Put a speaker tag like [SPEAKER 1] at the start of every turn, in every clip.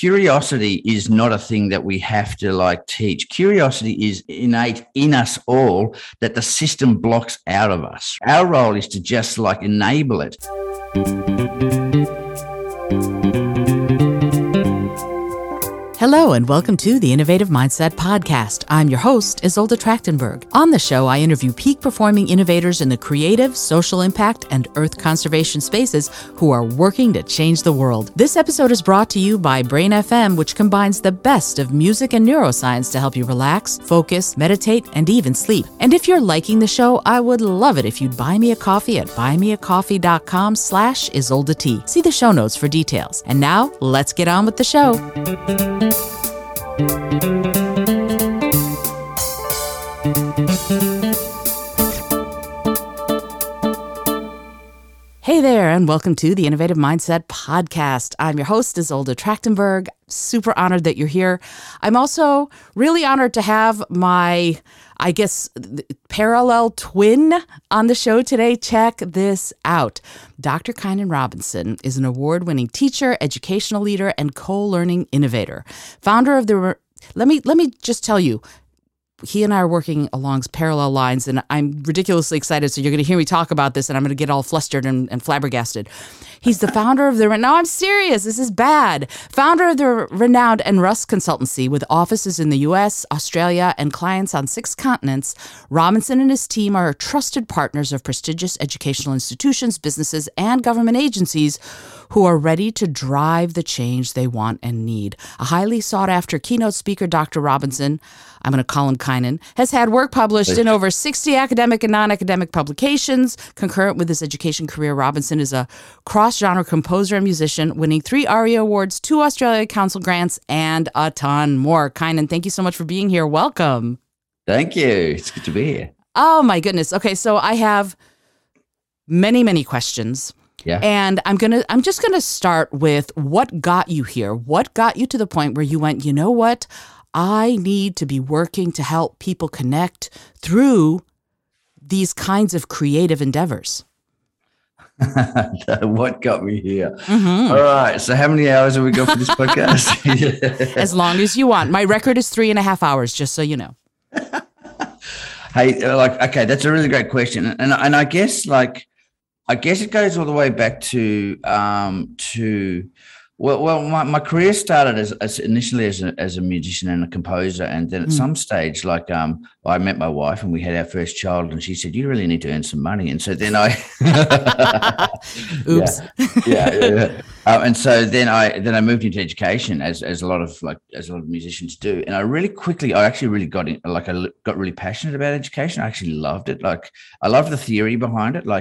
[SPEAKER 1] curiosity is not a thing that we have to like teach. Curiosity is innate in us all that the system blocks out of us. Our role is to just like enable it.
[SPEAKER 2] Hello and welcome to the Innovative Mindset Podcast. I'm your host, Isolde Trachtenberg. On the show, I interview peak performing innovators in the creative, social impact, and earth conservation spaces who are working to change the world. This episode is brought to you by Brain FM, which combines the best of music and neuroscience to help you relax, focus, meditate, and even sleep. And if you're liking the show, I would love it if you'd buy me a coffee at buymeacoffee.com/IsoldeT. See the show notes for details. And now, let's get on with the show. Hey there, and welcome to the Innovative Mindset Podcast. I'm your host, Isolde Trachtenberg. Super honored that you're here. I'm also really honored to have my, parallel twin on the show today. Check this out. Dr. Kynan Robinson is an award-winning teacher, educational leader, and co-learning innovator. Founder of the... Let me just tell you, he and I are working along parallel lines, and I'm ridiculously excited. So you're going to hear me talk about this, and I'm going to get all flustered and flabbergasted. He's the founder of no, I'm serious. This is bad. Founder of the renowned Enrust Consultancy with offices in the U.S., Australia, and clients on 6 continents. Robinson and his team are trusted partners of prestigious educational institutions, businesses, and government agencies who are ready to drive the change they want and need. A highly sought-after keynote speaker, Dr. Robinson, I'm going to call him Kynan, has had work published in over 60 academic and non-academic publications. Concurrent with his education career, Robinson is a cross-genre composer and musician, winning 3 ARIA Awards, 2 Australia Council grants, and a ton more. Kynan, thank you so much for being here. Welcome.
[SPEAKER 1] Thank you. It's good to be here.
[SPEAKER 2] Oh, my goodness. Okay, so I have many questions.
[SPEAKER 1] Yeah.
[SPEAKER 2] And I'm just gonna start with what got you here. What got you to the point where you went, you know what? I need to be working to help people connect through these kinds of creative endeavors.
[SPEAKER 1] What got me here?
[SPEAKER 2] Mm-hmm.
[SPEAKER 1] All right. So how many hours have we got for this podcast?
[SPEAKER 2] As long as you want. My record is 3.5 hours, just so you know.
[SPEAKER 1] Hey, okay, that's a really great question. And I guess it goes all the way back to my career started as initially as a musician and a composer, and then at some stage, I met my wife and we had our first child, and she said, "You really need to earn some money." And so then I,
[SPEAKER 2] oops,
[SPEAKER 1] yeah. And so then I moved into education as a lot of musicians do, and I actually really got in, I got really passionate about education. I actually loved it. I loved the theory behind it,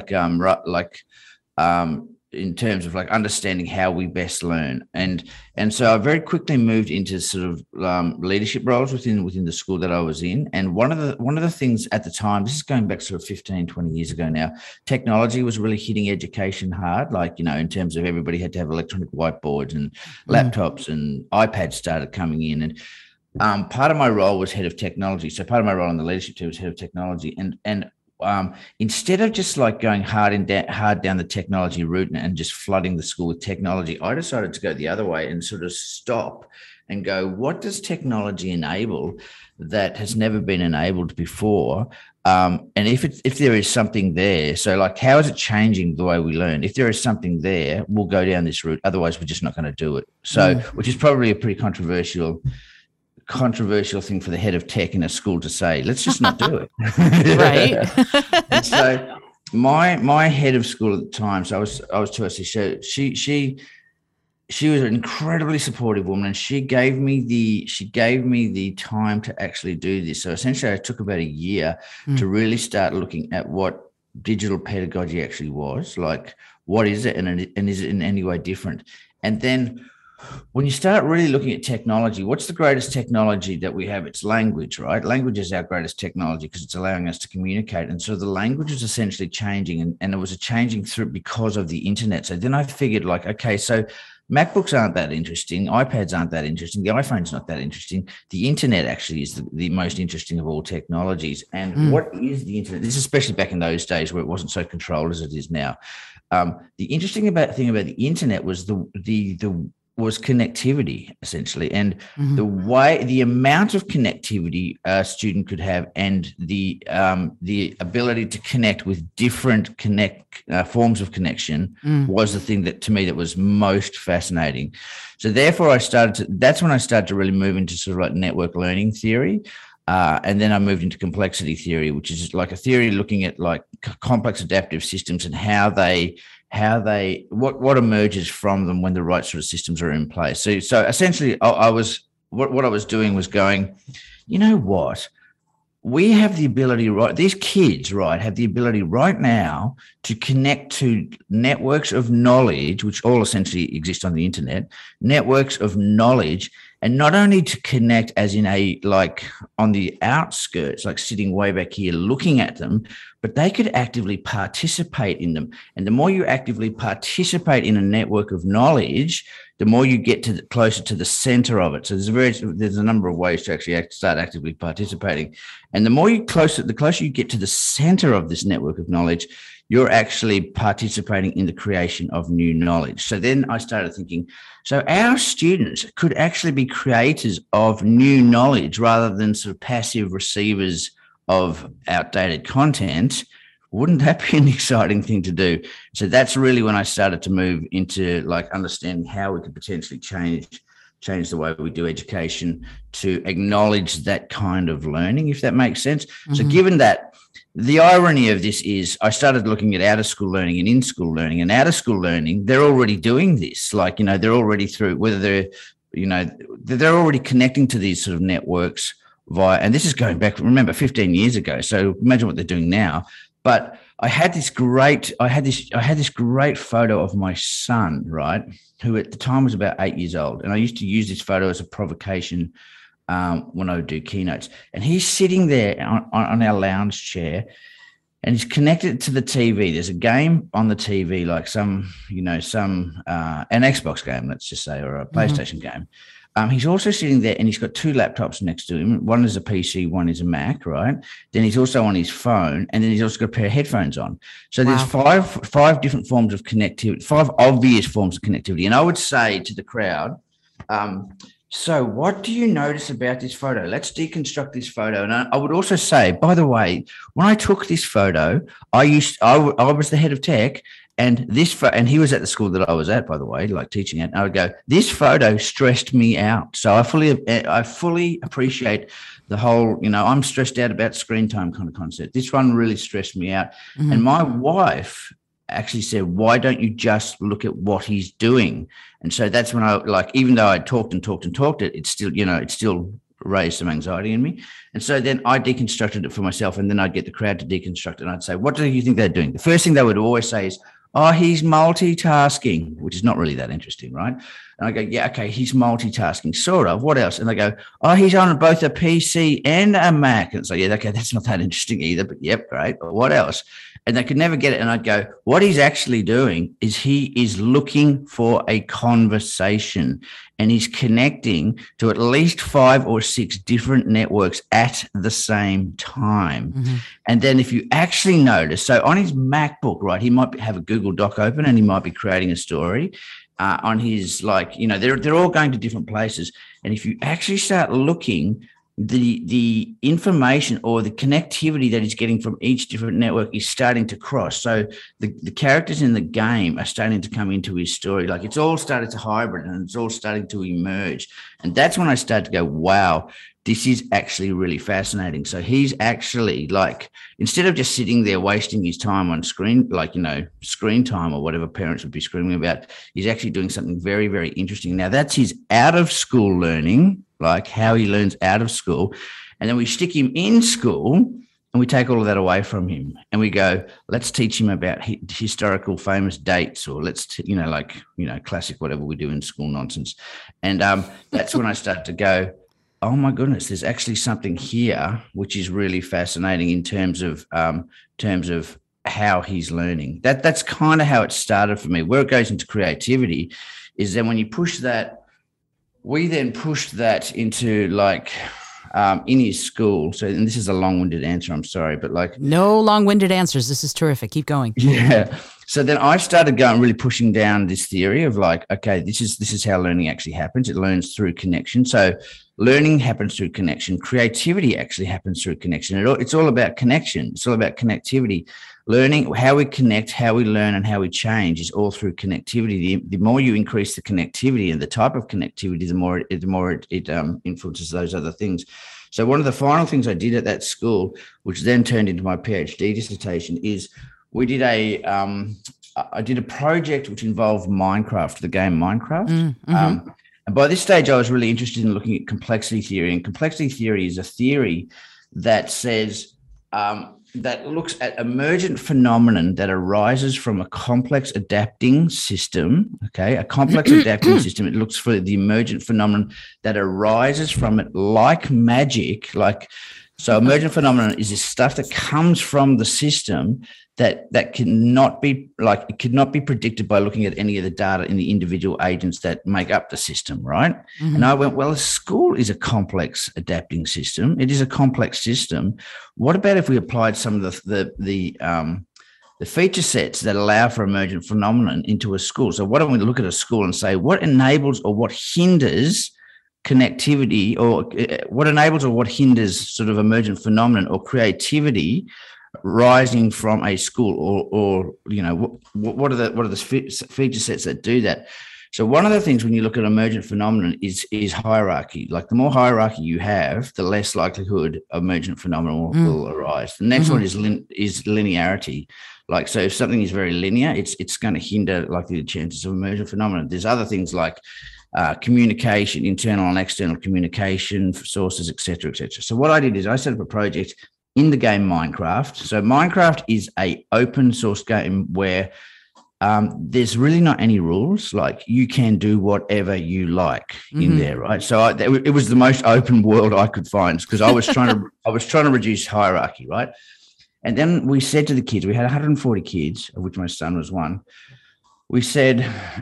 [SPEAKER 1] in terms of understanding how we best learn. And so I very quickly moved into sort of leadership roles within the school that I was in. And one of the things at the time, this is going back sort of 15, 20 years ago now, technology was really hitting education hard, in terms of everybody had to have electronic whiteboards and laptops and iPads started coming in. And part of my role was head of technology. So part of my role in the leadership team was head of technology. And instead of just going hard down the technology route and just flooding the school with technology, I decided to go the other way and sort of stop and go, what does technology enable that has never been enabled before? And if there is something there, so how is it changing the way we learn? If there is something there, we'll go down this route. Otherwise, we're just not going to do it. So, which is probably a pretty controversial thing for the head of tech in a school to say, let's just not do it.
[SPEAKER 2] Right.
[SPEAKER 1] And so my head of school at the time, so I was 2SC, she was an incredibly supportive woman, and she gave me the time to actually do this. So essentially I took about a year to really start looking at what digital pedagogy actually was, what is it, and is it in any way different? And then when you start really looking at technology, what's the greatest technology that we have? It's language, right? Language is our greatest technology because it's allowing us to communicate. And so the language is essentially changing, and it was changing through because of the internet. So then I figured okay, so MacBooks aren't that interesting. iPads aren't that interesting. The iPhone's not that interesting. The internet actually is the most interesting of all technologies. And what is the internet? This is especially back in those days where it wasn't so controlled as it is now. The interesting thing about the internet was the was connectivity, essentially, and
[SPEAKER 2] Mm-hmm.
[SPEAKER 1] the amount of connectivity a student could have, and the ability to connect with different forms of connection
[SPEAKER 2] Mm.
[SPEAKER 1] was the thing that, to me, that was most fascinating. So therefore, that's when I started to really move into sort of like network learning theory. And then I moved into complexity theory, which is like a theory looking at like complex adaptive systems and what emerges from them when the right sort of systems are in place. So essentially, I was what I was doing was going, you know what? We have the ability, right? These kids, right, have the ability right now to connect to networks of knowledge, which all essentially exist on the internet, networks of knowledge, and not only to connect as in a like on the outskirts, like sitting way back here looking at them, but they could actively participate in them. And the more you actively participate in a network of knowledge, the more you get closer to the center of it. So there's a number of ways to actually start actively participating. And the closer you get to the center of this network of knowledge, you're actually participating in the creation of new knowledge. So then I started thinking, so our students could actually be creators of new knowledge rather than sort of passive receivers of outdated content. Wouldn't that be an exciting thing to do? So that's really when I started to move into like understanding how we could potentially change the way we do education to acknowledge that kind of learning, if that makes sense. Mm-hmm. So given that, the irony of this is I started looking at out of school learning and in school learning, and out of school learning, they're already doing this. Like, they're already through, whether they're already connecting to these sort of networks and this is going back, remember, 15 years ago. So imagine what they're doing now. But I had this great photo of my son, right, who at the time was about 8 years old. And I used to use this photo as a provocation when I would do keynotes. And he's sitting there on our lounge chair, and he's connected to the TV. There's a game on the TV, like an Xbox game, let's just say, or a PlayStation game. He's also sitting there, and he's got two laptops next to him. One is a PC, one is a Mac, right? Then he's also on his phone, and then he's also got a pair of headphones on. So there's five different forms of connectivity, 5 obvious forms of connectivity. And I would say to the crowd, so what do you notice about this photo? Let's deconstruct this photo. And I would also say, by the way, when I took this photo, I was the head of tech. And and he was at the school that I was at, by the way, like teaching it. And I would go, this photo stressed me out. So I fully appreciate the whole, I'm stressed out about screen time kind of concept. This one really stressed me out. Mm-hmm. And my wife actually said, why don't you just look at what he's doing? And so that's when even though I talked it still raised some anxiety in me. And so then I deconstructed it for myself, and then I'd get the crowd to deconstruct it. And I'd say, what do you think they're doing? The first thing they would always say is, oh, he's multitasking, which is not really that interesting, right? And I go, yeah, okay, he's multitasking, sort of. What else? And they go, oh, he's on both a PC and a Mac. And so, yeah, okay, that's not that interesting either, but yep, great. But what else? And they could never get it. And I'd go, what he's actually doing is he is looking for a conversation, and he's connecting to at least 5 or 6 different networks at the same time. Mm-hmm. And then if you actually notice, so on his MacBook, right, he might have a Google Doc open, and he might be creating a story on his, they're all going to different places. And if you actually start looking, the information or the connectivity that he's getting from each different network is starting to cross. So the characters in the game are starting to come into his story. Like, it's all started to hybrid, and it's all starting to emerge. And that's when I started to go, wow, this is actually really fascinating. So he's actually, instead of just sitting there wasting his time on screen, screen time or whatever parents would be screaming about, he's actually doing something very, very interesting. Now, that's his out of school learning, like how he learns out of school. And then we stick him in school, and we take all of that away from him, and we go, let's teach him about historical famous dates, or classic whatever we do in school nonsense. And that's when I started to go, oh my goodness, there's actually something here which is really fascinating in terms of how he's learning. That's kind of how it started for me. Where it goes into creativity is then when you push that, we then pushed that into in his school. So, and this is a long-winded answer, I'm sorry, but
[SPEAKER 2] no long-winded answers. This is terrific. Keep going.
[SPEAKER 1] Yeah. So then I started really pushing down this theory of like, okay, this is how learning actually happens. It learns through connection. So learning happens through connection. Creativity actually happens through connection. It's all about connection. It's all about connectivity. Learning, how we connect, how we learn, and how we change is all through connectivity. The more you increase the connectivity and the type of connectivity, the more it influences those other things. So one of the final things I did at that school, which then turned into my PhD dissertation, is I did a project which involved Minecraft, the game Minecraft. Mm-hmm. And by this stage, I was really interested in looking at complexity theory. And complexity theory is a theory that says, that looks at emergent phenomenon that arises from a complex adapting system. Okay, a complex adapting system. It looks for the emergent phenomenon that arises from it, like magic. So emergent phenomenon is this stuff that comes from the system that cannot be it could not be predicted by looking at any of the data in the individual agents that make up the system, right? Mm-hmm. And I went, well, a school is a complex adapting system. It is a complex system. What about if we applied some of the feature sets that allow for emergent phenomenon into a school? So why don't we look at a school and say what enables or what hinders connectivity, or what enables or what hinders sort of emergent phenomenon or creativity rising from a school, or what are the feature sets that do that? So one of the things when you look at emergent phenomenon is hierarchy. Like the more hierarchy you have, the less likelihood emergent phenomenon will arise. The next one is linearity. Like, so if something is very linear, it's going to hinder the chances of emergent phenomenon. There's other things like communication, internal and external communication for sources, et cetera, et cetera. So what I did is I set up a project in the game Minecraft. So Minecraft is a open source game where there's really not any rules. Like, you can do whatever you like in there, right? So it was the most open world I could find, because I was trying to reduce hierarchy, right? And then we said to the kids, we had 140 kids, of which my son was one. We said,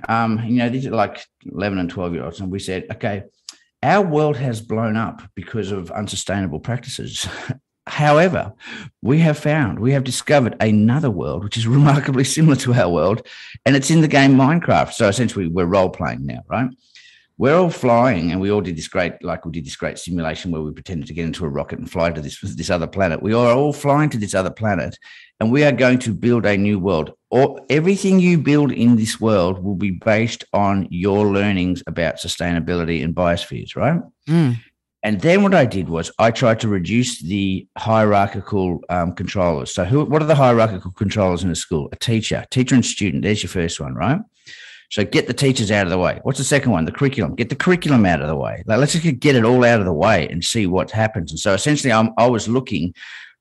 [SPEAKER 1] these are like 11 and 12-year-olds, and we said, okay, our world has blown up because of unsustainable practices. However, we have discovered another world which is remarkably similar to our world, and it's in the game Minecraft. So essentially, we're role-playing now, right? We're all flying, and we all did this great simulation where we pretended to get into a rocket and fly to this other planet. We are all flying to this other planet, and we are going to build a new world. Or everything you build in this world will be based on your learnings about sustainability and biospheres, right? Mm. And then what I did was I tried to reduce the hierarchical controllers. So what are the hierarchical controllers in a school? A teacher and student. There's your first one, right? So get the teachers out of the way. What's the second one? The curriculum. Get the curriculum out of the way. Let's just get it all out of the way and see what happens. And so essentially I was looking,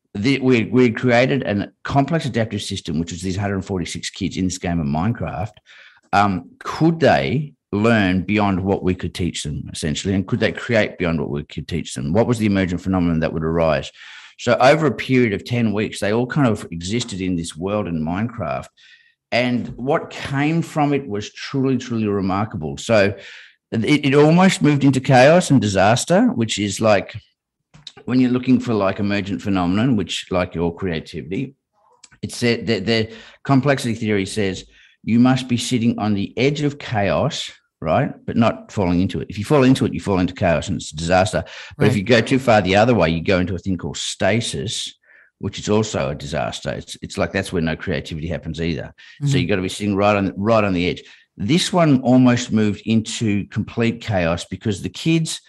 [SPEAKER 1] we created a complex adaptive system, which was these 146 kids in this game of Minecraft. Could they learn beyond what we could teach them, essentially? And could they create beyond what we could teach them? What was the emergent phenomenon that would arise? So over a period of 10 weeks, they all kind of existed in this world in Minecraft. And what came from it was truly, truly remarkable. So it almost moved into chaos and disaster, which is like when you're looking for like emergent phenomenon, which like your creativity, it said that the complexity theory says you must be sitting on the edge of chaos, right? But not falling into it. If you fall into it, you fall into chaos and it's a disaster. But if you go too far the other way, you go into a thing called stasis, which is also a disaster. It's like that's where no creativity happens either. Mm-hmm. So you got to be sitting right on the edge. This one almost moved into complete chaos because the kids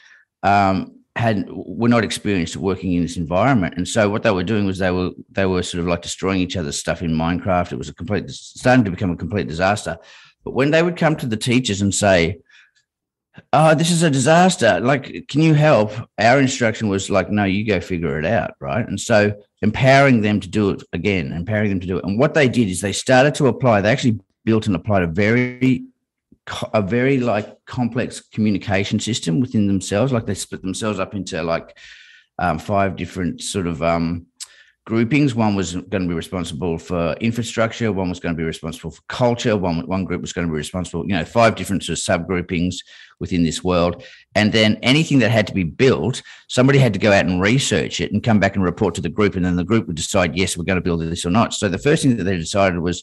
[SPEAKER 1] were not experienced at working in this environment, and so what they were doing was they were sort of like destroying each other's stuff in Minecraft. It was starting to become a complete disaster. But when they would come to the teachers and say, "Oh, this is a disaster. Like, can you help?" Our instruction was like, "No, you go figure it out." Right. And so empowering them to do it again, And what they did is they started to apply, they actually built and applied a very like complex communication system within themselves. Like they split themselves up into like 5 different sort of groupings. One was going to be responsible for infrastructure. One was going to be responsible for culture. One group was going to be responsible, 5 different sort of subgroupings within this world. And then anything that had to be built, somebody had to go out and research it and come back and report to the group. And then the group would decide, yes, we're going to build this or not. So the first thing that they decided was,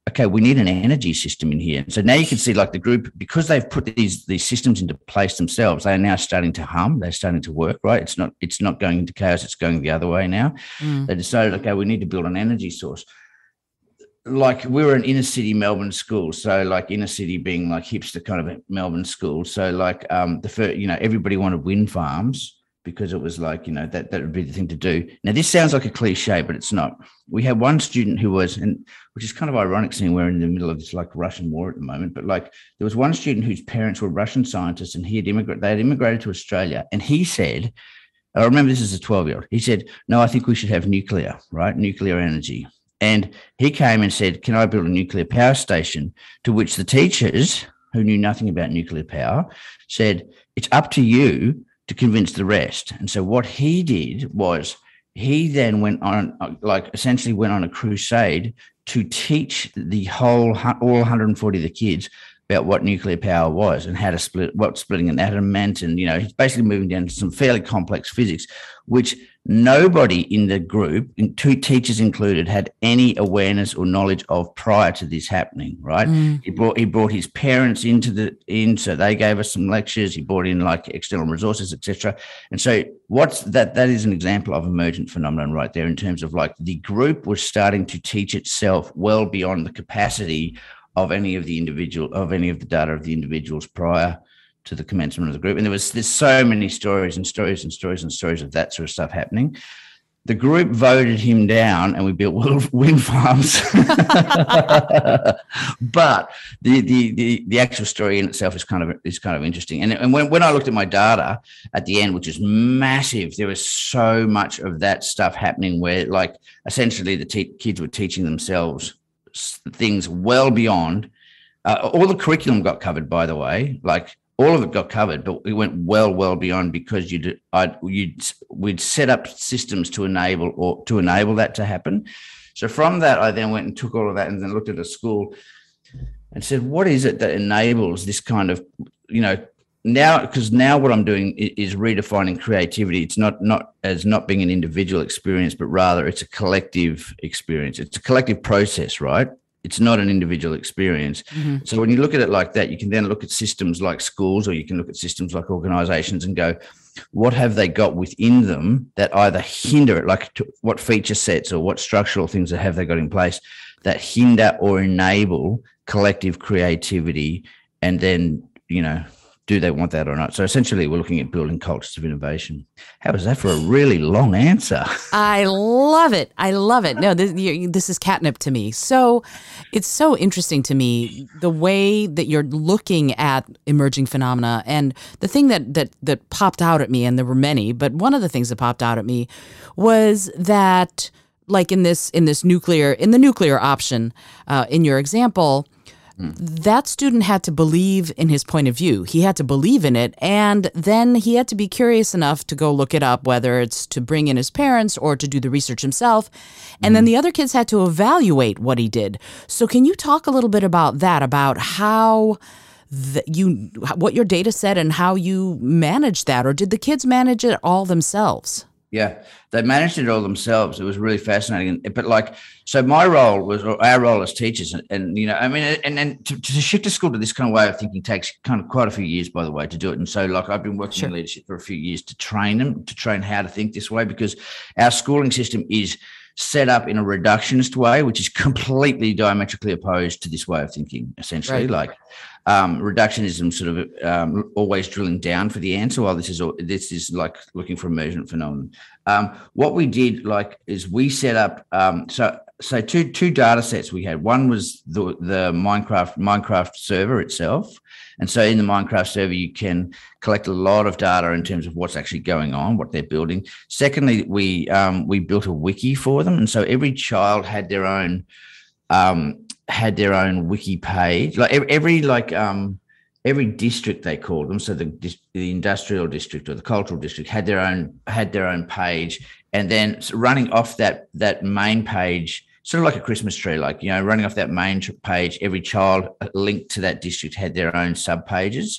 [SPEAKER 1] okay, we need an energy system in here. And so now you can see like the group, because they've put these systems into place themselves, they are now starting to hum. They're starting to work, right? It's not going into chaos. It's going the other way now. They decided, okay, we need to build an energy source. Like we were an inner city Melbourne school. So like inner city being like hipster kind of a Melbourne school. So like the first, everybody wanted wind farms because it was like, that would be the thing to do. Now, this sounds like a cliche, but it's not. We had one student who was, and which is kind of ironic seeing we're in the middle of this like Russian war at the moment, but like there was one student whose parents were Russian scientists and they had immigrated to Australia. And he said, I remember this as a 12-year-old, he said, no, I think we should have nuclear, right? Nuclear energy. And he came and said, can I build a nuclear power station? To which the teachers, who knew nothing about nuclear power, said, it's up to you to convince the rest. And so what he did was he then went on, essentially went on a crusade to teach all 140 of the kids about what nuclear power was and how to what splitting an atom meant. And, he's basically moving down to some fairly complex physics, which nobody in the group, two teachers included, had any awareness or knowledge of prior to this happening, right? He brought his parents so they gave us some lectures. He brought in like external resources, etc. And so that is an example of emergent phenomenon right there, in terms of like the group was starting to teach itself well beyond the capacity of any of the data of the individuals prior to the commencement of the group. And there's so many stories and stories and stories and stories of that sort of stuff happening. The group voted him down and we built wind farms. But the actual story in itself is kind of interesting. And when I looked at my data at the end, which is massive, there was so much of that stuff happening where like essentially the kids were teaching themselves things well beyond all the curriculum got covered, by the way, like all of it got covered, but we went well beyond, because we'd set up systems to enable that to happen. So from that, I then went and took all of that and then looked at a school and said, what is it that enables this kind of, now what I'm doing is redefining creativity. It's not being an individual experience, but rather it's a collective experience. It's a collective process, right? It's not an individual experience. Mm-hmm. So when you look at it like that, you can then look at systems like schools, or you can look at systems like organizations and go, what have they got within them that either hinder it, like what feature sets or what structural things that have they got in place that hinder or enable collective creativity? And then, do they want that or not? So essentially, we're looking at building cultures of innovation. How was that for a really long answer?
[SPEAKER 2] I love it. No, this is catnip to me. So it's so interesting to me, the way that you're looking at emerging phenomena. And the thing that popped out at me, and there were many, but one of the things that popped out at me was that, like in the nuclear option, in your example, that student had to believe in his point of view. He had to believe in it, and then he had to be curious enough to go look it up, whether it's to bring in his parents or to do the research himself. And then the other kids had to evaluate what he did. So can you talk a little bit about that, about how what your data said and how you managed that? Or did the kids manage it all themselves?
[SPEAKER 1] Yeah, they managed it all themselves. It was really fascinating. But so my role was, or our role as teachers, and then to shift a school to this kind of way of thinking takes kind of quite a few years, by the way, to do it. And so I've been working in leadership for a few years to train how to think this way, because our schooling system is set up in a reductionist way, which is completely diametrically opposed to this way of thinking, essentially. Right. Reductionism sort of always drilling down for the answer, while this is like looking for emergent phenomenon. What we did is we set up so two data sets we had. One was the Minecraft server itself. And so in the Minecraft server, you can collect a lot of data in terms of what's actually going on, what they're building. Secondly, we built a wiki for them. And so every child had their own wiki page. Every district, they called them. So the industrial district or the cultural district had their own page. And then running off that main page, sort of like a Christmas tree, running off that main page, every child linked to that district had their own sub pages.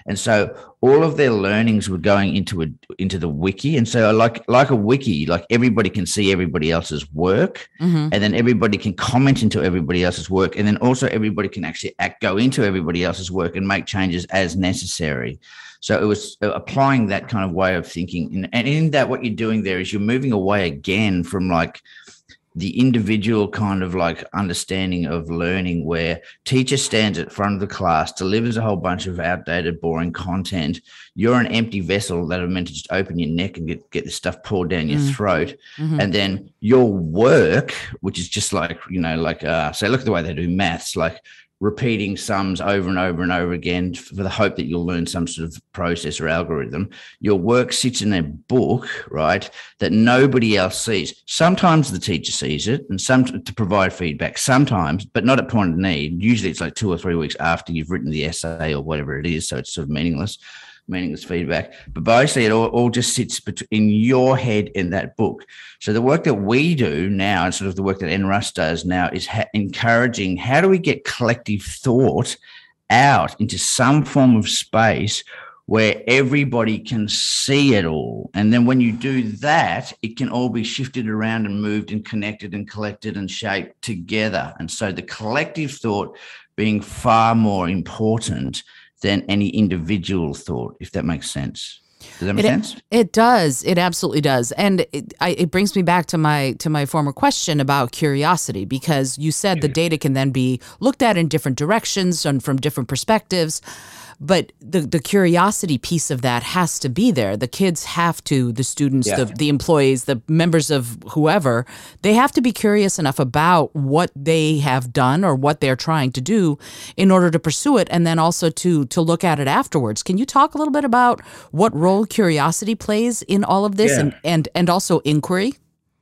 [SPEAKER 1] And so all of their learnings were going into the wiki. And so like a wiki, like everybody can see everybody else's work, and then everybody can comment into everybody else's work. And then also everybody can actually go into everybody else's work and make changes as necessary. So it was applying that kind of way of thinking. And in that, what you're doing there is you're moving away again from like the individual kind of like understanding of learning, where teacher stands at front of the class, delivers a whole bunch of outdated, boring content. You're an empty vessel that are meant to just open your neck and get this stuff poured down your throat. And then your work, which is just like, say, look at the way they do maths, like repeating sums over and over and over again for the hope that you'll learn some sort of process or algorithm. Your work sits in a book, right, that nobody else sees. Sometimes the teacher sees it and some to provide feedback, sometimes, but not at point of need. Usually it's like 2 or 3 weeks after you've written the essay or whatever it is. So it's sort of meaningless feedback. But basically it all just sits in your head in that book. So the work that we do now, and sort of the work that NRUS does now, is encouraging how do we get collective thought out into some form of space where everybody can see it all. And then when you do that, it can all be shifted around and moved and connected and collected and shaped together. And so the collective thought being far more important than any individual thought, if that makes sense. Does that make sense?
[SPEAKER 2] It does. It absolutely does. And it brings me back to my former question about curiosity, because you said the data can then be looked at in different directions and from different perspectives. But the curiosity piece of that has to be there. The kids have to, the students, the employees, the members of whoever, they have to be curious enough about what they have done or what they're trying to do in order to pursue it, and then also to look at it afterwards. Can you talk a little bit about what role curiosity plays in all of this and also inquiry?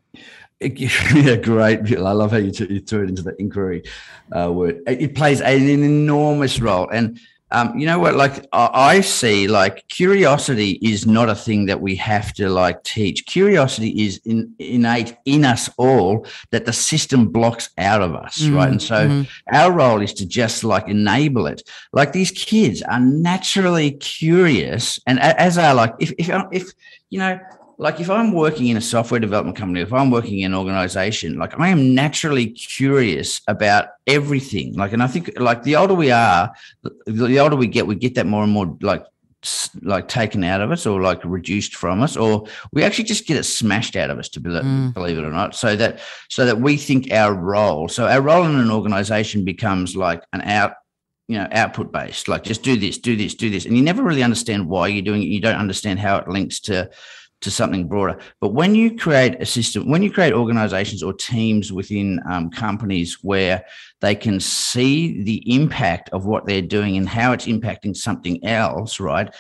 [SPEAKER 1] Yeah, great. I love how you threw it into the inquiry word. It plays an enormous role. And you know what, like I see, like curiosity is not a thing that we have to like teach. Curiosity is innate in us all, that the system blocks out of us, right? And so our role is to just like enable it. Like these kids are naturally curious, and as are like if you know, like if I'm working in a software development company, if I'm working in an organization, like I am naturally curious about everything. Like, and I think like the older we are, the older we get that more and more like taken out of us, or like reduced from us, or we actually just get it smashed out of us, to believe it or not. So that we think our role in an organization becomes like output based, like just do this. And you never really understand why you're doing it. You don't understand how it links to something broader. But when you create a system, when you create organizations or teams within companies where they can see the impact of what they're doing and how it's impacting something else, right?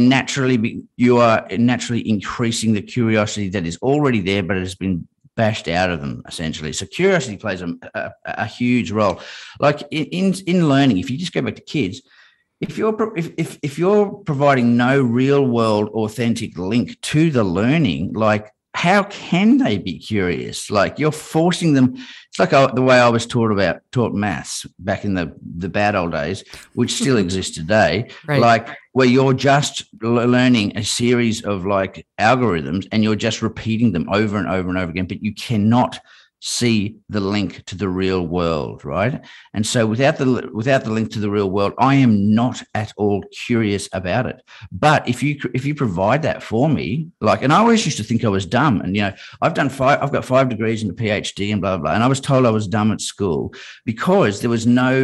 [SPEAKER 1] You are naturally increasing the curiosity that is already there, but it has been bashed out of them, essentially. So curiosity plays a huge role. Like in learning, if you just go back to kids, if you're providing no real world authentic link to the learning, like how can they be curious? Like you're forcing them. It's like the way I was taught maths back in the bad old days, which still exists today. Right. Like where you're just learning a series of like algorithms and you're just repeating them over and over and over again, but you cannot see the link to the real world, right? And so without the link to the real world, I am not at all curious about it. But if you provide that for me, like, and I always used to think I was dumb, and I've got 5 degrees and a PhD and blah blah blah, and I was told I was dumb at school because there was no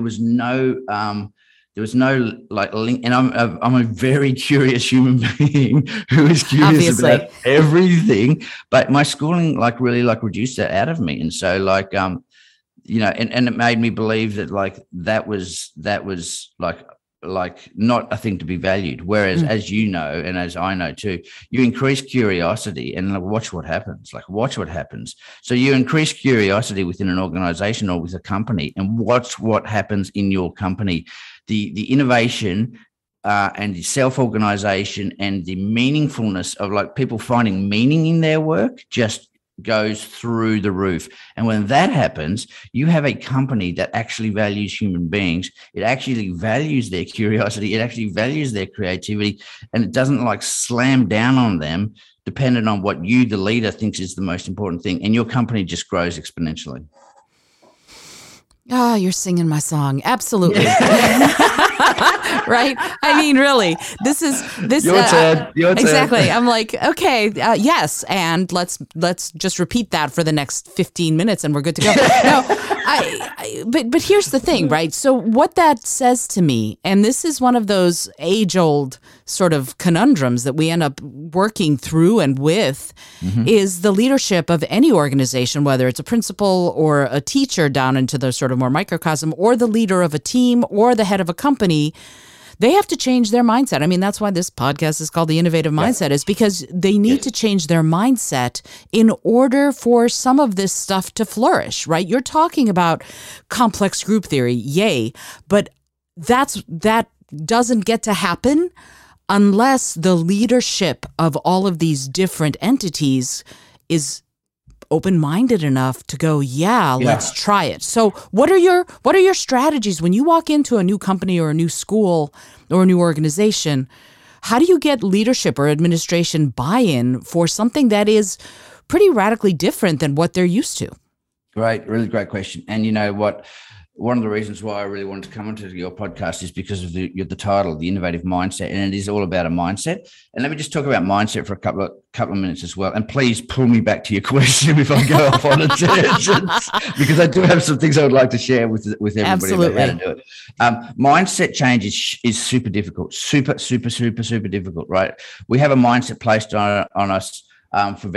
[SPEAKER 1] link, and I'm a very curious human being who is curious Obviously. About everything. But my schooling really reduced that out of me, and so and it made me believe that that was not a thing to be valued. Whereas, as you know, and as I know too, you increase curiosity and watch what happens. Watch what happens. So you increase curiosity within an organization or with a company, and watch what happens in your company. The innovation and the self-organization and the meaningfulness of people finding meaning in their work just goes through the roof. And when that happens, you have a company that actually values human beings. It actually values their curiosity. It actually values their creativity, and it doesn't like slam down on them dependent on what you, the leader, thinks is the most important thing. And your company just grows exponentially.
[SPEAKER 2] Ah, you're singing my song. Absolutely. Right? I mean, really, this.
[SPEAKER 1] Your turn.
[SPEAKER 2] Exactly. I'm like, okay, yes, and let's just repeat that for the next 15 minutes, and we're good to go. No, but here's the thing, right? So what that says to me, and this is one of those age-old sort of conundrums that we end up working through and with, is the leadership of any organization, whether it's a principal or a teacher down into the sort of more microcosm, or the leader of a team or the head of a company. They have to change their mindset. I mean, that's why this podcast is called The Innovative Mindset, is because they need to change their mindset in order for some of this stuff to flourish, right? You're talking about complex group theory, yay, but that doesn't get to happen unless the leadership of all of these different entities is open-minded enough to go, let's try it. So what are your strategies when you walk into a new company or a new school or a new organization? How do you get leadership or administration buy-in for something that is pretty radically different than what they're used to?
[SPEAKER 1] Great, really great question. And you know what? One of the reasons why I really wanted to come onto your podcast is because of the title, The Innovative Mindset, and it is all about a mindset. And let me just talk about mindset for a couple of minutes as well. And please pull me back to your question if I go off on a tangent, because I do have some things I would like to share with everybody
[SPEAKER 2] Absolutely.
[SPEAKER 1] about how to do it. Mindset change is super difficult, super difficult, right? We have a mindset placed on us. From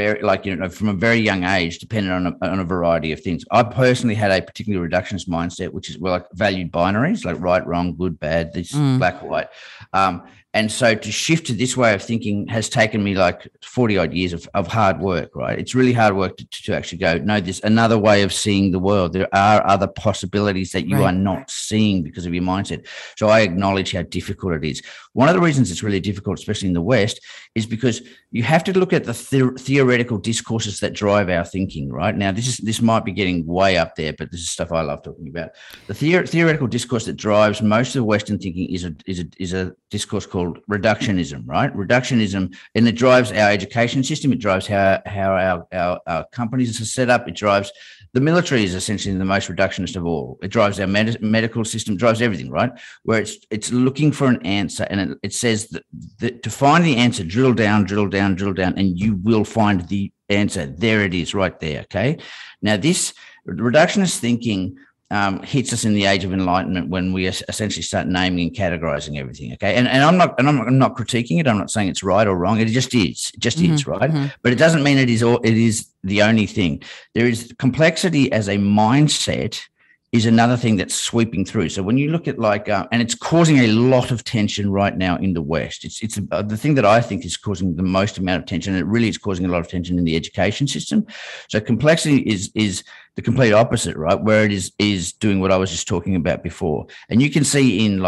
[SPEAKER 1] a very young age, depending on a variety of things. I personally had a particularly reductionist mindset, which is valued binaries, like right, wrong, good, bad, this black or white. And so to shift to this way of thinking has taken me like 40 odd years of hard work, right? It's really hard work to actually go, no, there's another way of seeing the world. There are other possibilities that you are not seeing because of your mindset. So I acknowledge how difficult it is. One of the reasons it's really difficult, especially in the West, is because you have to look at the theoretical discourses that drive our thinking, right? Now, this might be getting way up there, but this is stuff I love talking about. The theoretical discourse that drives most of the Western thinking is a discourse called reductionism, right? Reductionism, and it drives our education system. It drives how our companies are set up. It drives the military is essentially the most reductionist of all. It drives our medical system, drives everything, right? Where it's looking for an answer, and it says that to find the answer, drill down, and you will find the answer. There it is, right there. Okay. Now, this reductionist thinking hits us in the age of enlightenment when we essentially start naming and categorizing everything. Okay. And I'm not critiquing it. I'm not saying it's right or wrong. It just is. It just is, right? But it doesn't mean it is the only thing. There is complexity as a mindset is another thing that's sweeping through. So when you look at and it's causing a lot of tension right now in the West. It's the thing that I think is causing the most amount of tension. And it really is causing a lot of tension in the education system. So complexity is the complete opposite, right? Where it is doing what I was just talking about before. And you can see in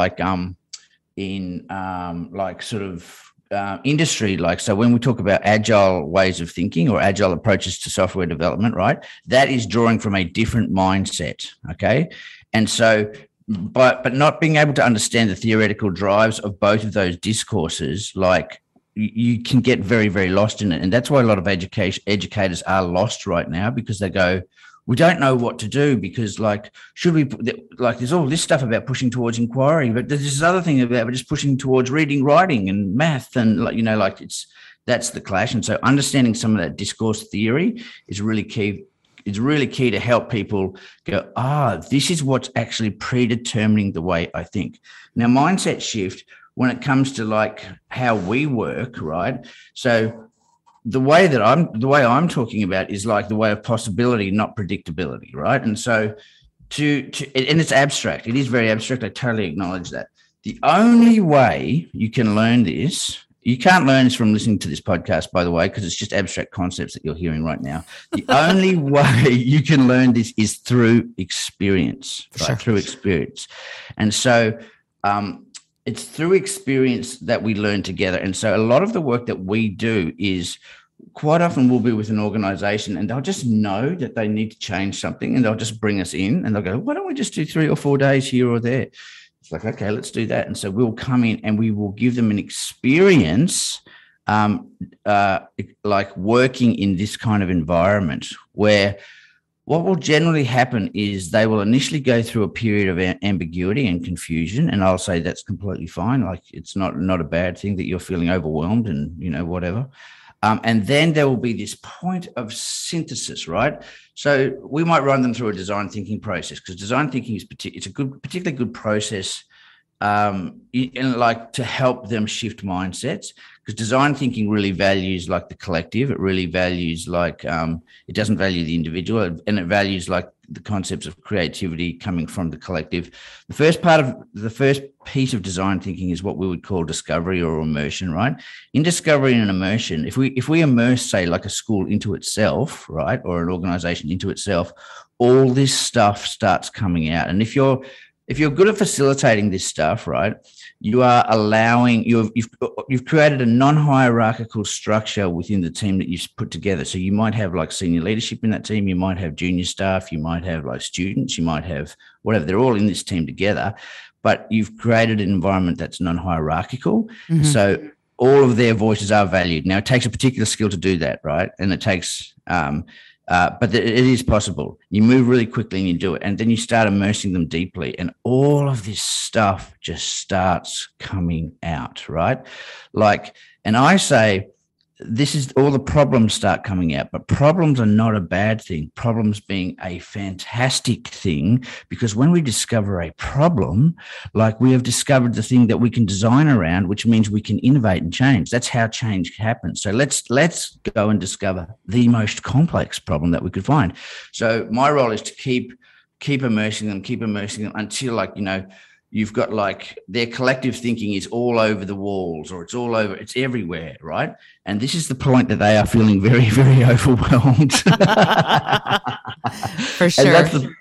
[SPEAKER 1] industry, so when we talk about agile ways of thinking or agile approaches to software development, right, that is drawing from a different mindset. Okay. And so, but not being able to understand the theoretical drives of both of those discourses, you can get very, very lost in it. And that's why a lot of educators are lost right now, because they go, we don't know what to do, because should we there's all this stuff about pushing towards inquiry, but there's this other thing about just pushing towards reading, writing and math, and that's the clash. And so understanding some of that discourse theory is really key. It's really key to help people go, this is what's actually predetermining the way I think. Now, mindset shift when it comes to how we work, right? So the way I'm talking about is the way of possibility, not predictability, right? And so and it's abstract. It is very abstract. I totally acknowledge that. The only way you can learn this, you can't learn this from listening to this podcast, by the way, because it's just abstract concepts that you're hearing right now. The only way you can learn this is through experience, right? Sure. Through experience. And so, it's through experience that we learn together. And so a lot of the work that we do is quite often we'll be with an organization and they'll just know that they need to change something, and they'll just bring us in and they'll go, why don't we just do 3 or 4 days here or there? It's like, okay, let's do that. And so we'll come in and we will give them an experience like working in this kind of environment, where what will generally happen is they will initially go through a period of ambiguity and confusion. And I'll say that's completely fine. Like, it's not a bad thing that you're feeling overwhelmed and, whatever. And then there will be this point of synthesis, right? So we might run them through a design thinking process, because design thinking is it's a particularly good process, and like to help them shift mindsets, because design thinking really values like the collective. It really values like it doesn't value the individual, and it values like the concepts of creativity coming from the collective. The first piece of design thinking is what we would call discovery or immersion, right? In discovery and immersion, if we immerse, say, like a school into itself, right, or an organization into itself, all this stuff starts coming out. And if you're good at facilitating this stuff, right, you are allowing, you've created a non-hierarchical structure within the team that you've put together. So you might have like senior leadership in that team, you might have junior staff, you might have like students, you might have whatever. They're all in this team together, but you've created an environment that's non-hierarchical. Mm-hmm. So all of their voices are valued. Now, it takes a particular skill to do that, right? And it takes but it is possible. You move really quickly and you do it, and then you start immersing them deeply, and all of this stuff just starts coming out, right? Like, and I say, this is all the problems start coming out, but problems are not a bad thing. Problems being a fantastic thing, because when we discover a problem, like we have discovered the thing that we can design around, which means we can innovate and change. That's how change happens. So let's go and discover the most complex problem that we could find. So my role is to keep immersing them until, like, you've got like their collective thinking is all over the walls, or it's everywhere, right? And this is the point that they are feeling very, very overwhelmed.
[SPEAKER 2] For sure.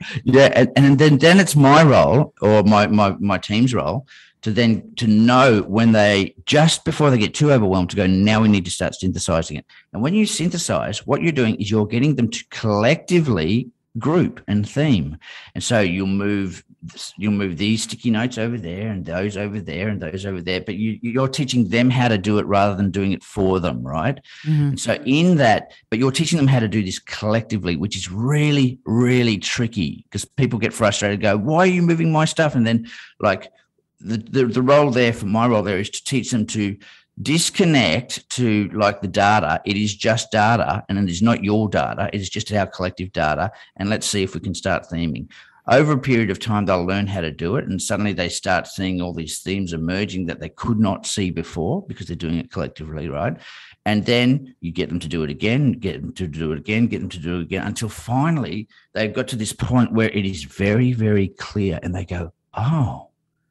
[SPEAKER 1] And then it's my role, or my team's role, to know when they, just before they get too overwhelmed, to go, now we need to start synthesizing it. And when you synthesize, what you're doing is you're getting them to collectively group and theme. And so you'll move these sticky notes over there and those over there and those over there, but you're teaching them how to do it rather than doing it for them, right? Mm-hmm. And so in that, but you're teaching them how to do this collectively, which is really, really tricky, because people get frustrated, go, why are you moving my stuff? And then like the role there, for my role there, is to teach them to disconnect to like the data. It is just data, and it is not your data. It is just our collective data. And let's see if we can start theming. Over a period of time, they'll learn how to do it, and suddenly they start seeing all these themes emerging that they could not see before, because they're doing it collectively, right? And then you get them to do it again, get them to do it again, get them to do it again, until finally they've got to this point where it is very, very clear, and they go, oh,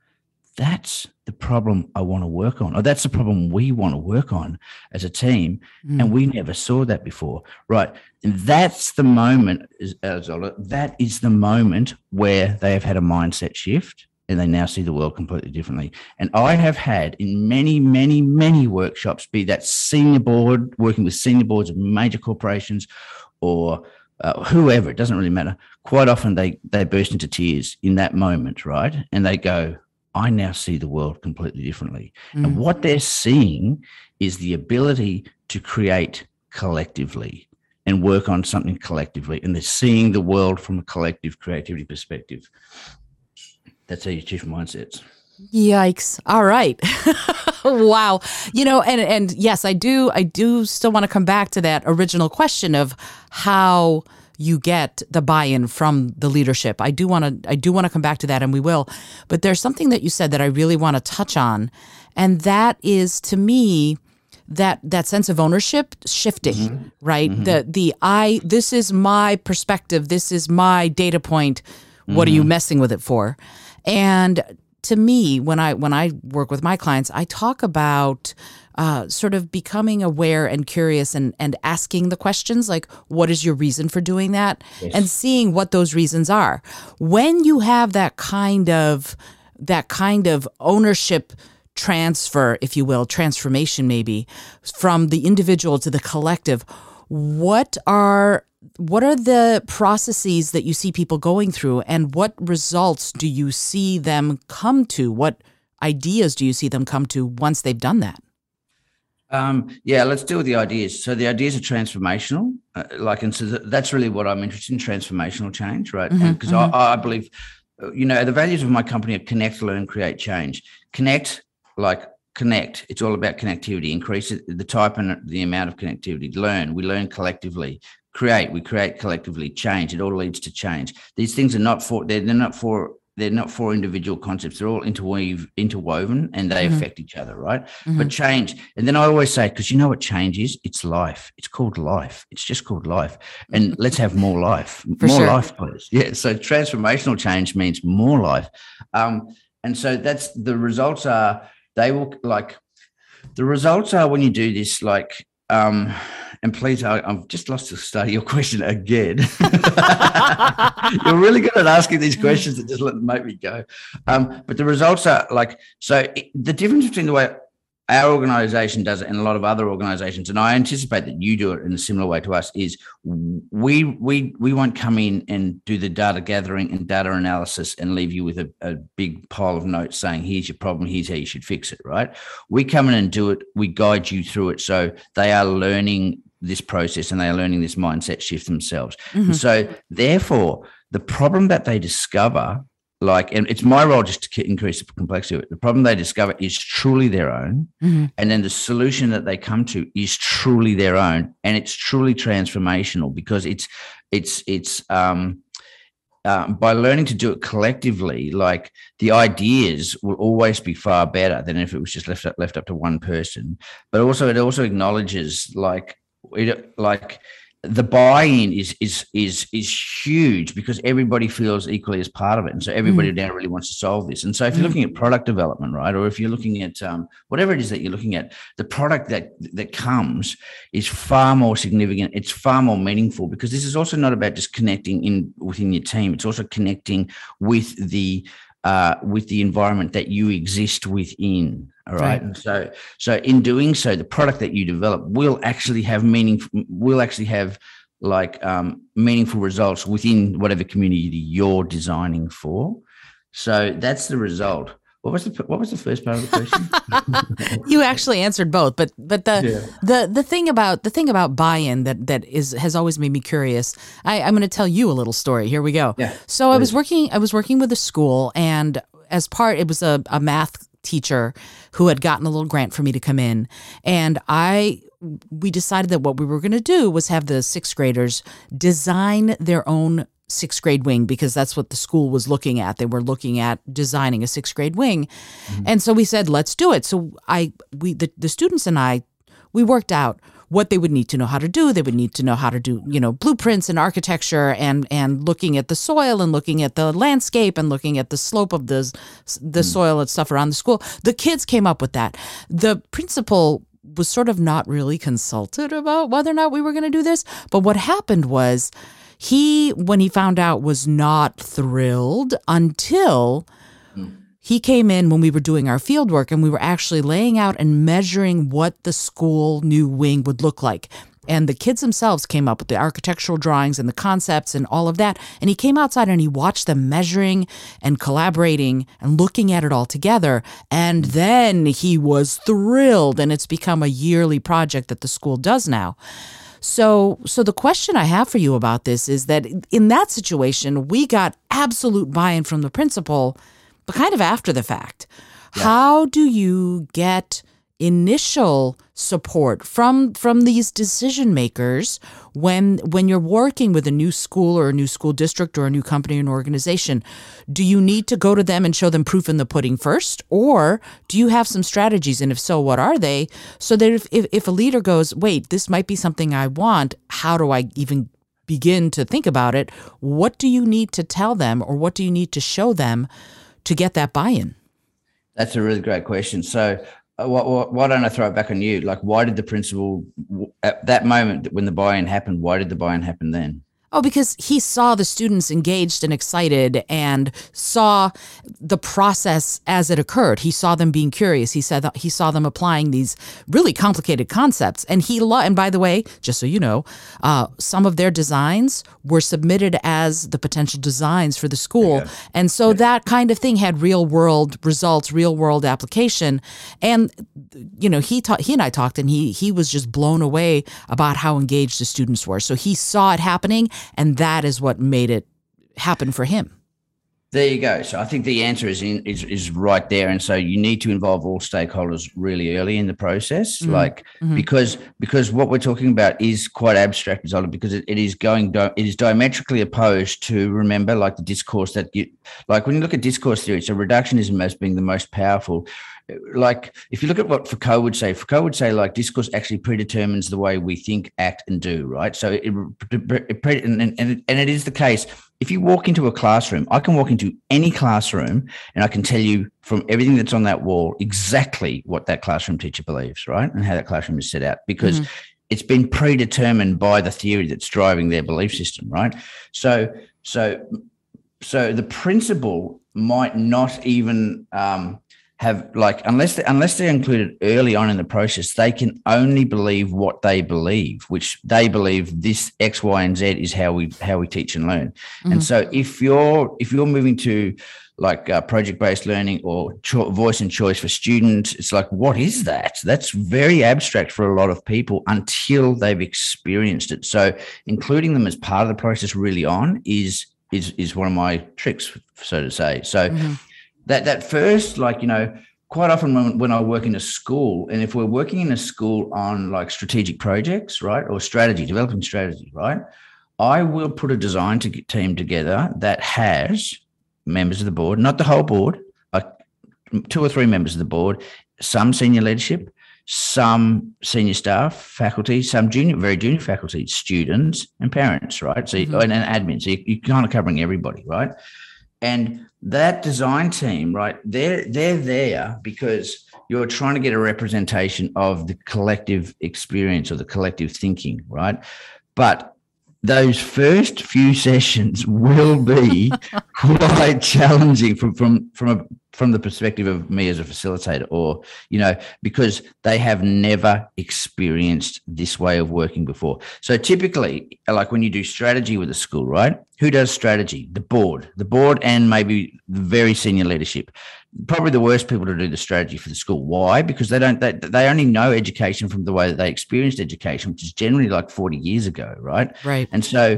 [SPEAKER 1] that's the problem I want to work on, or that's the problem we want to work on as a team. And we never saw that before, right? And that's the moment, that is the moment where they have had a mindset shift, and they now see the world completely differently. And I have had in many, many, many workshops, be that senior board, working with senior boards of major corporations, or whoever, it doesn't really matter. Quite often they burst into tears in that moment, right? And they go, I now see the world completely differently. And what they're seeing is the ability to create collectively and work on something collectively. And they're seeing the world from a collective creativity perspective. That's how you shift mindsets.
[SPEAKER 2] Yikes. All right. Wow. And yes, I do still want to come back to that original question of how you get the buy-in from the leadership. I do want to come back to that, and we will. But there's something that you said that I really want to touch on, and that is, to me, that sense of ownership shifting, right? Mm-hmm. This is my perspective, this is my data point. What are you messing with it for? And to me, when I work with my clients, I talk about sort of becoming aware and curious and asking the questions like, what is your reason for doing that? Yes. And seeing what those reasons are. When you have that kind of ownership transfer, if you will, transformation maybe from the individual to the collective, what are the processes that you see people going through, and what results do you see them come to? What ideas do you see them come to once they've done that?
[SPEAKER 1] Yeah, let's deal with the ideas. So the ideas are transformational, and so that's really what I'm interested in, transformational change, right? Because I believe, the values of my company are connect, learn, create, change. Connect. It's all about connectivity. Increase the type and the amount of connectivity. Learn. We learn collectively. We create collectively. Change. It all leads to change. These things are not for. They're not for individual concepts. They're all interwoven, and they affect each other, right? But change, and then I always say, because you know what change is? It's life. It's called life. It's just called life. And let's have more life. Life, please. Yeah. So transformational change means more life. And so that's the results are. The results are when you do this, and please, I've just lost the start of your question again. You're really good at asking these questions that just make me go. But the results are the difference between the way our organization does it and a lot of other organizations, and I anticipate that you do it in a similar way to us, is we won't come in and do the data gathering and data analysis and leave you with a big pile of notes saying, here's your problem, here's how you should fix it, right? We come in and do it. We guide you through it. So they are learning this process and they are learning this mindset shift themselves. And so therefore, the problem that they discover, and it's my role just to increase the complexity of it. The problem they discover is truly their own. And then the solution that they come to is truly their own. And it's truly transformational because it's by learning to do it collectively, the ideas will always be far better than if it was just left up to one person. But also, it also acknowledges the buy-in is huge because everybody feels equally as part of it. And so everybody now really wants to solve this. And so if you're looking at product development, right, or if you're looking at whatever it is that you're looking at, the product that comes is far more significant. It's far more meaningful because this is also not about just connecting within your team. It's also connecting with the environment that you exist within. All right. And so in doing so, the product that you develop will actually have meaningful results within whatever community you're designing for. So that's the result. What was the first part of the question?
[SPEAKER 2] You actually answered both, but the thing about buy-in that has always made me curious. I'm going to tell you a little story. Here we go. Yeah, so please. I was working with a school, and it was a math teacher who had gotten a little grant for me to come in, and we decided that what we were going to do was have the sixth graders design their own sixth grade wing, because that's what the school was looking at. They were looking at designing a sixth grade wing. And so we said, let's do it. So the students and I, we worked out what they would need to know how to do. They would need to know how to do, blueprints and architecture and looking at the soil and looking at the landscape and looking at the slope of the soil and stuff around the school. The kids came up with that. The principal was sort of not really consulted about whether or not we were going to do this. But what happened was, when he found out, was not thrilled until he came in when we were doing our field work and we were actually laying out and measuring what the school new wing would look like. And the kids themselves came up with the architectural drawings and the concepts and all of that. And he came outside and he watched them measuring and collaborating and looking at it all together. And then he was thrilled. And it's become a yearly project that the school does now. So the question I have for you about this is that in that situation, we got absolute buy-in from the principal, but kind of after the fact. Yeah. How do you get initial support from these decision makers when you're working with a new school or a new school district or a new company or an organization? Do you need to go to them and show them proof in the pudding first, or do you have some strategies, and if so, what are they, so that if a leader goes, wait, this might be something I want, how do I even begin to think about it? What do you need to tell them, or what do you need to show them to get that buy-in?
[SPEAKER 1] That's a really great question. So why don't I throw it back on you? Why did the principal, at that moment when the buy-in happened, why did the buy-in happen then?
[SPEAKER 2] Oh, because he saw the students engaged and excited and saw the process as it occurred. He saw them being curious. He saw them applying these really complicated concepts. And and by the way, just so you know, some of their designs were submitted as the potential designs for the school. And so that kind of thing had real world results, real world application. And, he and I talked, and he was just blown away about how engaged the students were. So he saw it happening, and that is what made it happen for him.
[SPEAKER 1] There you go. So I think the answer is right there. And so you need to involve all stakeholders really early in the process, because what we're talking about is quite abstract, because it is diametrically opposed to, remember, like the discourse when you look at discourse theory, so reductionism as being the most powerful. Like if you look at what Foucault would say like discourse actually predetermines the way we think, act, and do, right? So it is the case. If you walk into a classroom, I can walk into any classroom and I can tell you from everything that's on that wall exactly what that classroom teacher believes, right? And how that classroom is set out, because it's been predetermined by the theory that's driving their belief system, right? So the principle might not even have, unless they're included early on in the process, they can only believe what they believe, which they believe this X, Y, and Z is how we teach and learn. And so if you're moving to project-based learning or voice and choice for students, it's like, what is that? That's very abstract for a lot of people until they've experienced it. So including them as part of the process really on is one of my tricks, so to say. So that first, quite often when I work in a school, and if we're working in a school on strategic projects, right, or developing strategy, right, I will put a design team together that has members of the board, not the whole board, 2 or 3 members of the board, some senior leadership, some senior staff, faculty, some very junior faculty, students, and parents, right? So and admin. So you're kind of covering everybody, right? And that design team, right, they're there because you're trying to get a representation of the collective experience or the collective thinking, right? But those first few sessions will be quite challenging from the perspective of me as a facilitator, or, because they have never experienced this way of working before. So typically, when you do strategy with a school, right, who does strategy? The board and maybe the very senior leadership. Probably the worst people to do the strategy for the school. Why? Because they only know education from the way that they experienced education, which is generally 40 years ago, right?
[SPEAKER 2] Right.
[SPEAKER 1] And so,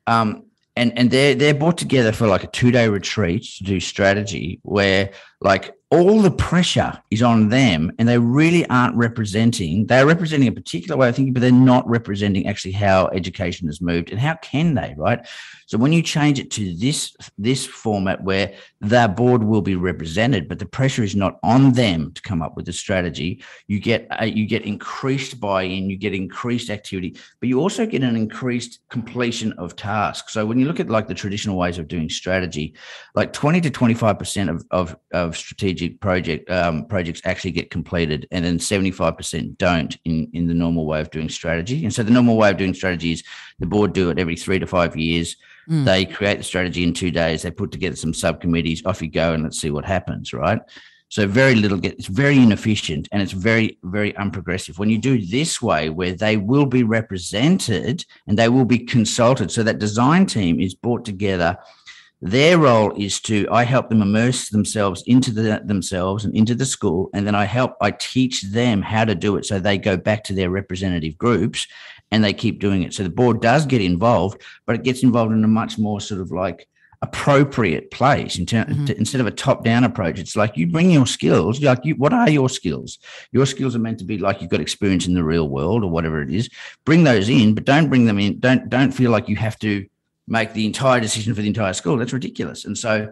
[SPEAKER 1] and they're brought together for a 2-day retreat to do strategy, where all the pressure is on them, and they really aren't representing. They're representing a particular way of thinking, but they're not representing actually how education has moved, and how can they, right? So when you change it to this format where the board will be represented, but the pressure is not on them to come up with a strategy, you get increased buy-in, you get increased activity, but you also get an increased completion of tasks. So when you look at the traditional ways of doing strategy, 20 to 25% of strategic projects actually get completed, and then 75% don't in the normal way of doing strategy. And so the normal way of doing strategy is the board do it every 3 to 5 years. They create the strategy in 2 days. They put together some subcommittees. Off you go, and let's see what happens, right? So very little it's very inefficient, and it's very, very unprogressive. When you do this way, where they will be represented and they will be consulted, so that design team is brought together. Their role is I help them immerse themselves into themselves and into the school, and then I teach them how to do it, so they go back to their representative groups and they keep doing it. So the board does get involved, but it gets involved in a much more sort of appropriate place instead of a top-down approach. It's you bring your skills. What are your skills? Your skills are meant to be you've got experience in the real world or whatever it is. Bring those in, but don't bring them in. Don't feel like you have to make the entire decision for the entire school. That's ridiculous. And so,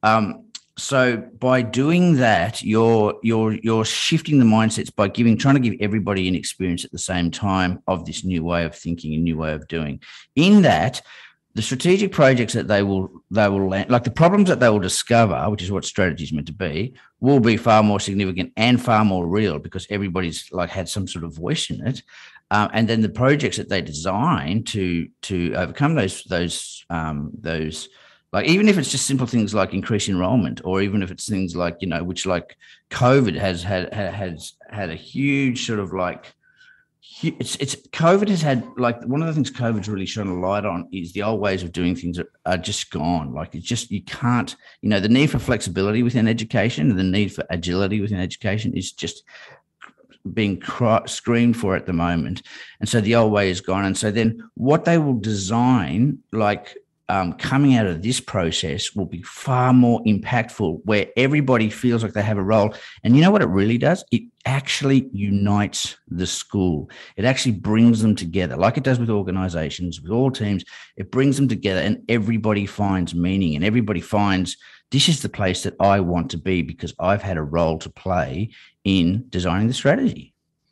[SPEAKER 1] so by doing that, you're shifting the mindsets by trying to give everybody an experience at the same time of this new way of thinking and new way of doing. In that, the strategic projects that they will land, like the problems that they will discover, which is what strategy is meant to be, will be far more significant and far more real because everybody's like had some sort of voice in it. And then the projects that they design to overcome those like, even if it's just simple things like increased enrollment, or even if it's things like, which like COVID has had a huge sort of like, it's COVID has had, like, one of the things COVID's really shone a light on is the old ways of doing things are just gone. Like, it's just, you can't, the need for flexibility within education and the need for agility within education is just being screamed for at the moment. And so the old way is gone. And so then what they will design, like, coming out of this process will be far more impactful, where everybody feels like they have a role. And you know what it really does? It actually unites the school. It actually brings them together, like it does with organizations, with all teams. It brings them together and everybody finds meaning, and everybody finds, this is the place that I want to be because I've had a role to play in designing the strategy.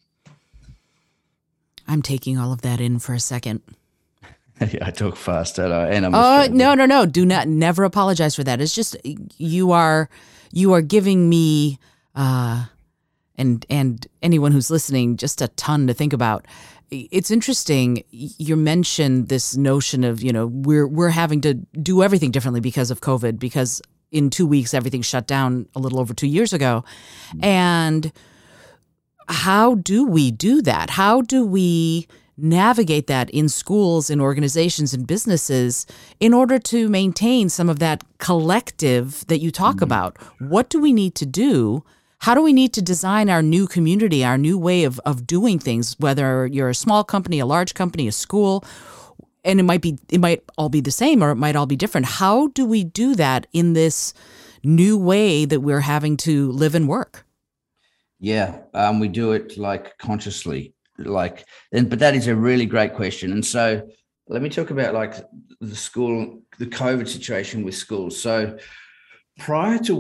[SPEAKER 2] I'm taking all of that in for a second.
[SPEAKER 1] Yeah, I talk fast, don't I? And
[SPEAKER 2] no. Do not, never apologize for that. It's just, you are giving me, and anyone who's listening, just a ton to think about. It's interesting. You mentioned this notion of, we're having to do everything differently because of COVID, because in 2 weeks, everything shut down a little over 2 years ago. And how do we do that? How do we navigate that in schools, in organizations, and businesses in order to maintain some of that collective that you talk about? What do we need to do? How do we need to design our new community, our new way of doing things, whether you're a small company, a large company, a school, and it might all be the same, or it might all be different. How do we do that in this new way that we're having to live and work?
[SPEAKER 1] Yeah, we do it like consciously. But that is a really great question. And so let me talk about like the COVID situation with schools. So prior to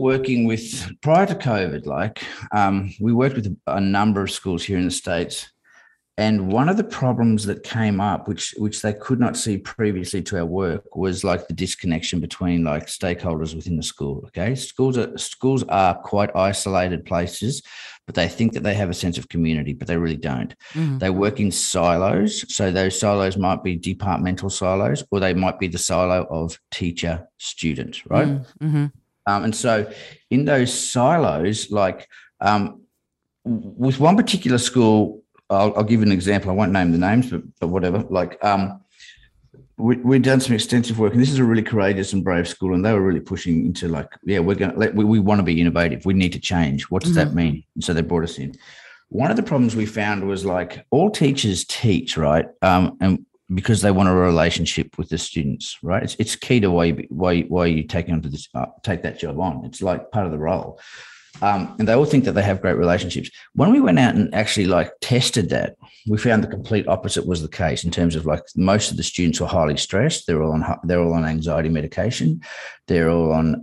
[SPEAKER 1] COVID, we worked with a number of schools here in the States. And one of the problems that came up, which they could not see previously to our work, was like the disconnection between like stakeholders within the school. Okay, schools are quite isolated places, but they think that they have a sense of community, but they really don't. Mm-hmm. They work in silos. So those silos might be departmental silos, or they might be the silo of teacher student, right? Mm-hmm. And so in those silos, like with one particular school, I'll give you an example. I won't name the names, but whatever. Like, we've done some extensive work, and this is a really courageous and brave school, and they were really pushing into like, we want to be innovative. We need to change. What does that mean? And so they brought us in. One of the problems we found was like, all teachers teach, right? And because they want a relationship with the students, right? It's key to why you take that job on. It's like part of the role. And they all think that they have great relationships. When we went out and actually like tested that, we found the complete opposite was the case, in terms of like, most of the students were highly stressed. They're all on anxiety medication. They're all on,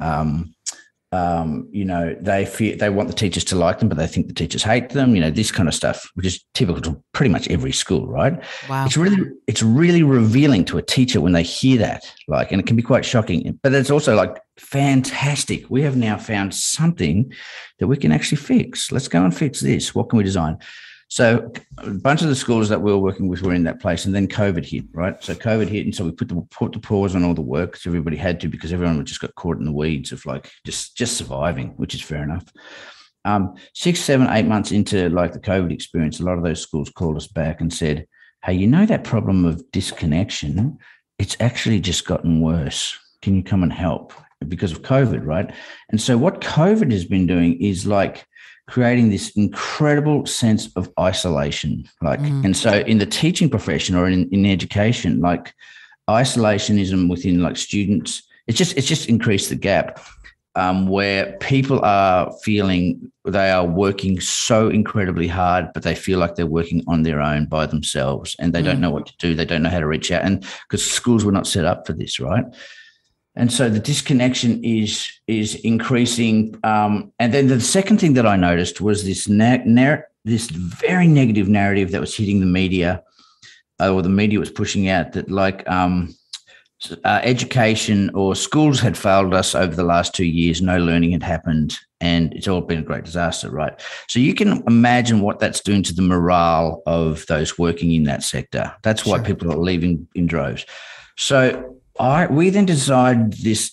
[SPEAKER 1] they want the teachers to like them, but they think the teachers hate them. This kind of stuff, which is typical to pretty much every school, right?
[SPEAKER 2] Wow.
[SPEAKER 1] It's really revealing to a teacher when they hear that, like, and it can be quite shocking. But it's also like fantastic. We have now found something that we can actually fix. Let's go and fix this. What can we design? So a bunch of the schools that we were working with were in that place, and then COVID hit, right? So COVID hit, and so we put the pause on all the work, because everybody had to, because everyone just got caught in the weeds of like just surviving, which is fair enough. 6, 7, 8 months into like the COVID experience, a lot of those schools called us back and said, hey, that problem of disconnection, it's actually just gotten worse. Can you come and help? Because of COVID, right? And so what COVID has been doing is like creating this incredible sense of isolation. And so in the teaching profession, or in education, like isolationism within like students, it's just increased the gap, where people are feeling they are working so incredibly hard, but they feel like they're working on their own by themselves, and they don't know what to do. They don't know how to reach out, and because schools were not set up for this, right? And so the disconnection is increasing. And then the second thing that I noticed was this this very negative narrative that was hitting the media, or the media was pushing out, that like education or schools had failed us over the last 2 years. No learning had happened, and it's all been a great disaster, right? So you can imagine what that's doing to the morale of those working in that sector. That's why people are leaving in droves. So we then designed this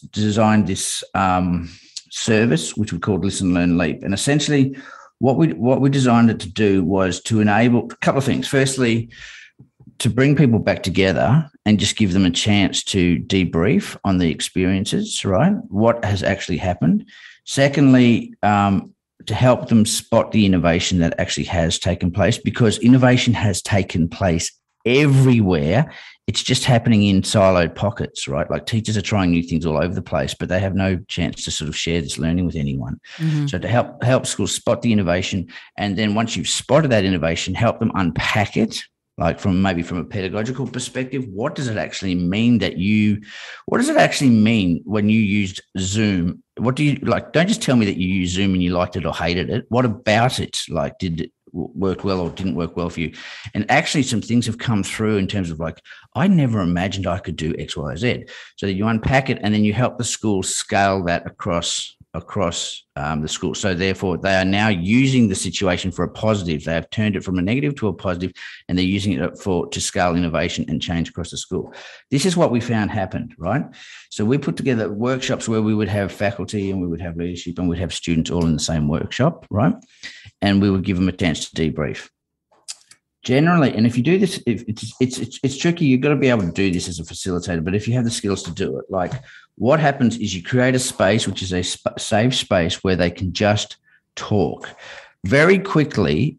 [SPEAKER 1] service, which we called Listen, Learn, Leap, and essentially what we designed it to do was to enable a couple of things. Firstly, to bring people back together and just give them a chance to debrief on the experiences, right? What has actually happened. Secondly, to help them spot the innovation that actually has taken place, because innovation has taken place everywhere. It's just happening in siloed pockets, right? Like teachers are trying new things all over the place, but they have no chance to sort of share this learning with anyone. Mm-hmm. So to help schools spot the innovation, and then once you've spotted that innovation, help them unpack it, like from a pedagogical perspective. What does it actually mean when you used Zoom? What do you like? Don't just tell me that you used Zoom and you liked it or hated it. What about it? Like, did it work well or didn't work well for you? And actually some things have come through in terms of like, I never imagined I could do X, Y, Z. So you unpack it and then you help the school scale that across the school. So therefore they are now using the situation for a positive. They have turned it from a negative to a positive, and they're using it to scale innovation and change across the school. This is what we found happened, right? So we put together workshops where we would have faculty and we would have leadership and we'd have students all in the same workshop, right? And we would give them a chance to debrief. Generally, and if you do this, it's tricky. You've got to be able to do this as a facilitator, but if you have the skills to do it, like what happens is you create a space, which is a safe space where they can just talk. Very quickly,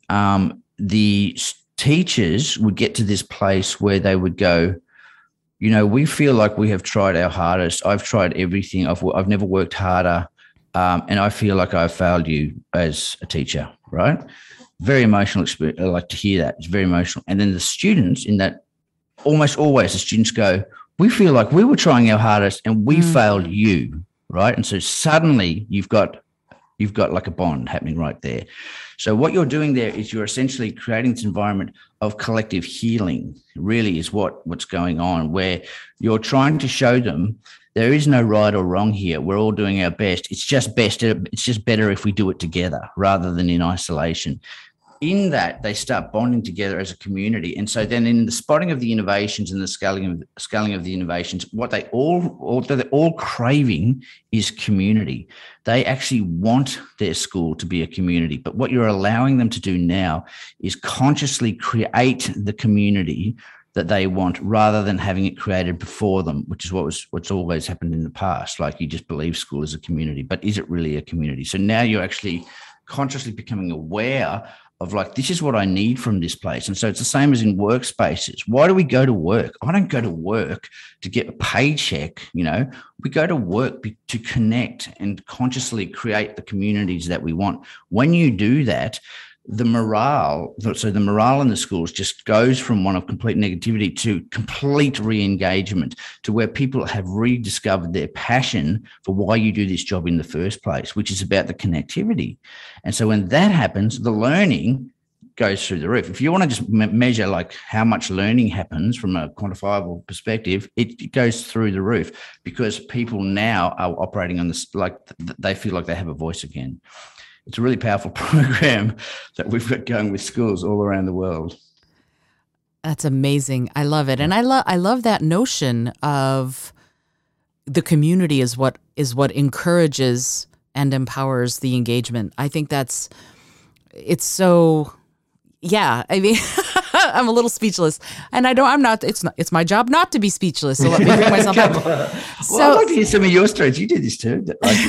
[SPEAKER 1] the teachers would get to this place where they would go, we feel like we have tried our hardest. I've tried everything. I've never worked harder. And I feel like I've failed you as a teacher, right? Very emotional experience. I like to hear that. It's very emotional. And then the students in that, almost always the students go, we feel like we were trying our hardest and we failed you, right? And so suddenly you've got like a bond happening right there. So what you're doing there is you're essentially creating this environment of collective healing, really is what's going on, where you're trying to show them there is no right or wrong here. We're all doing our best. It's just better if we do it together rather than in isolation. In that, they start bonding together as a community. And so then in the spotting of the innovations and the scaling of the innovations, what they're all craving is community. They actually want their school to be a community. But what you're allowing them to do now is consciously create the community that they want rather than having it created before them, which is what's always happened in the past. Like you just believe school is a community, but is it really a community? So now you're actually consciously becoming aware of like, this is what I need from this place. And so it's the same as in workspaces. Why do we go to work? I don't go to work to get a paycheck. We go to work to connect and consciously create the communities that we want. When you do that, the morale in the schools just goes from one of complete negativity to complete re-engagement, to where people have rediscovered their passion for why you do this job in the first place, which is about the connectivity. And so when that happens, the learning goes through the roof. If you want to just measure like how much learning happens from a quantifiable perspective, it goes through the roof because people now are operating on this, like they feel like they have a voice again. It's a really powerful program that we've got going with schools all around the world.
[SPEAKER 2] That's amazing. I love it. And I love that notion of the community is what encourages and empowers the engagement. I think it's so, yeah. I mean, I'm a little speechless, and it's my job not to be speechless. So let me bring myself up.
[SPEAKER 1] Well, I'd like to hear some of your stories. You did this too.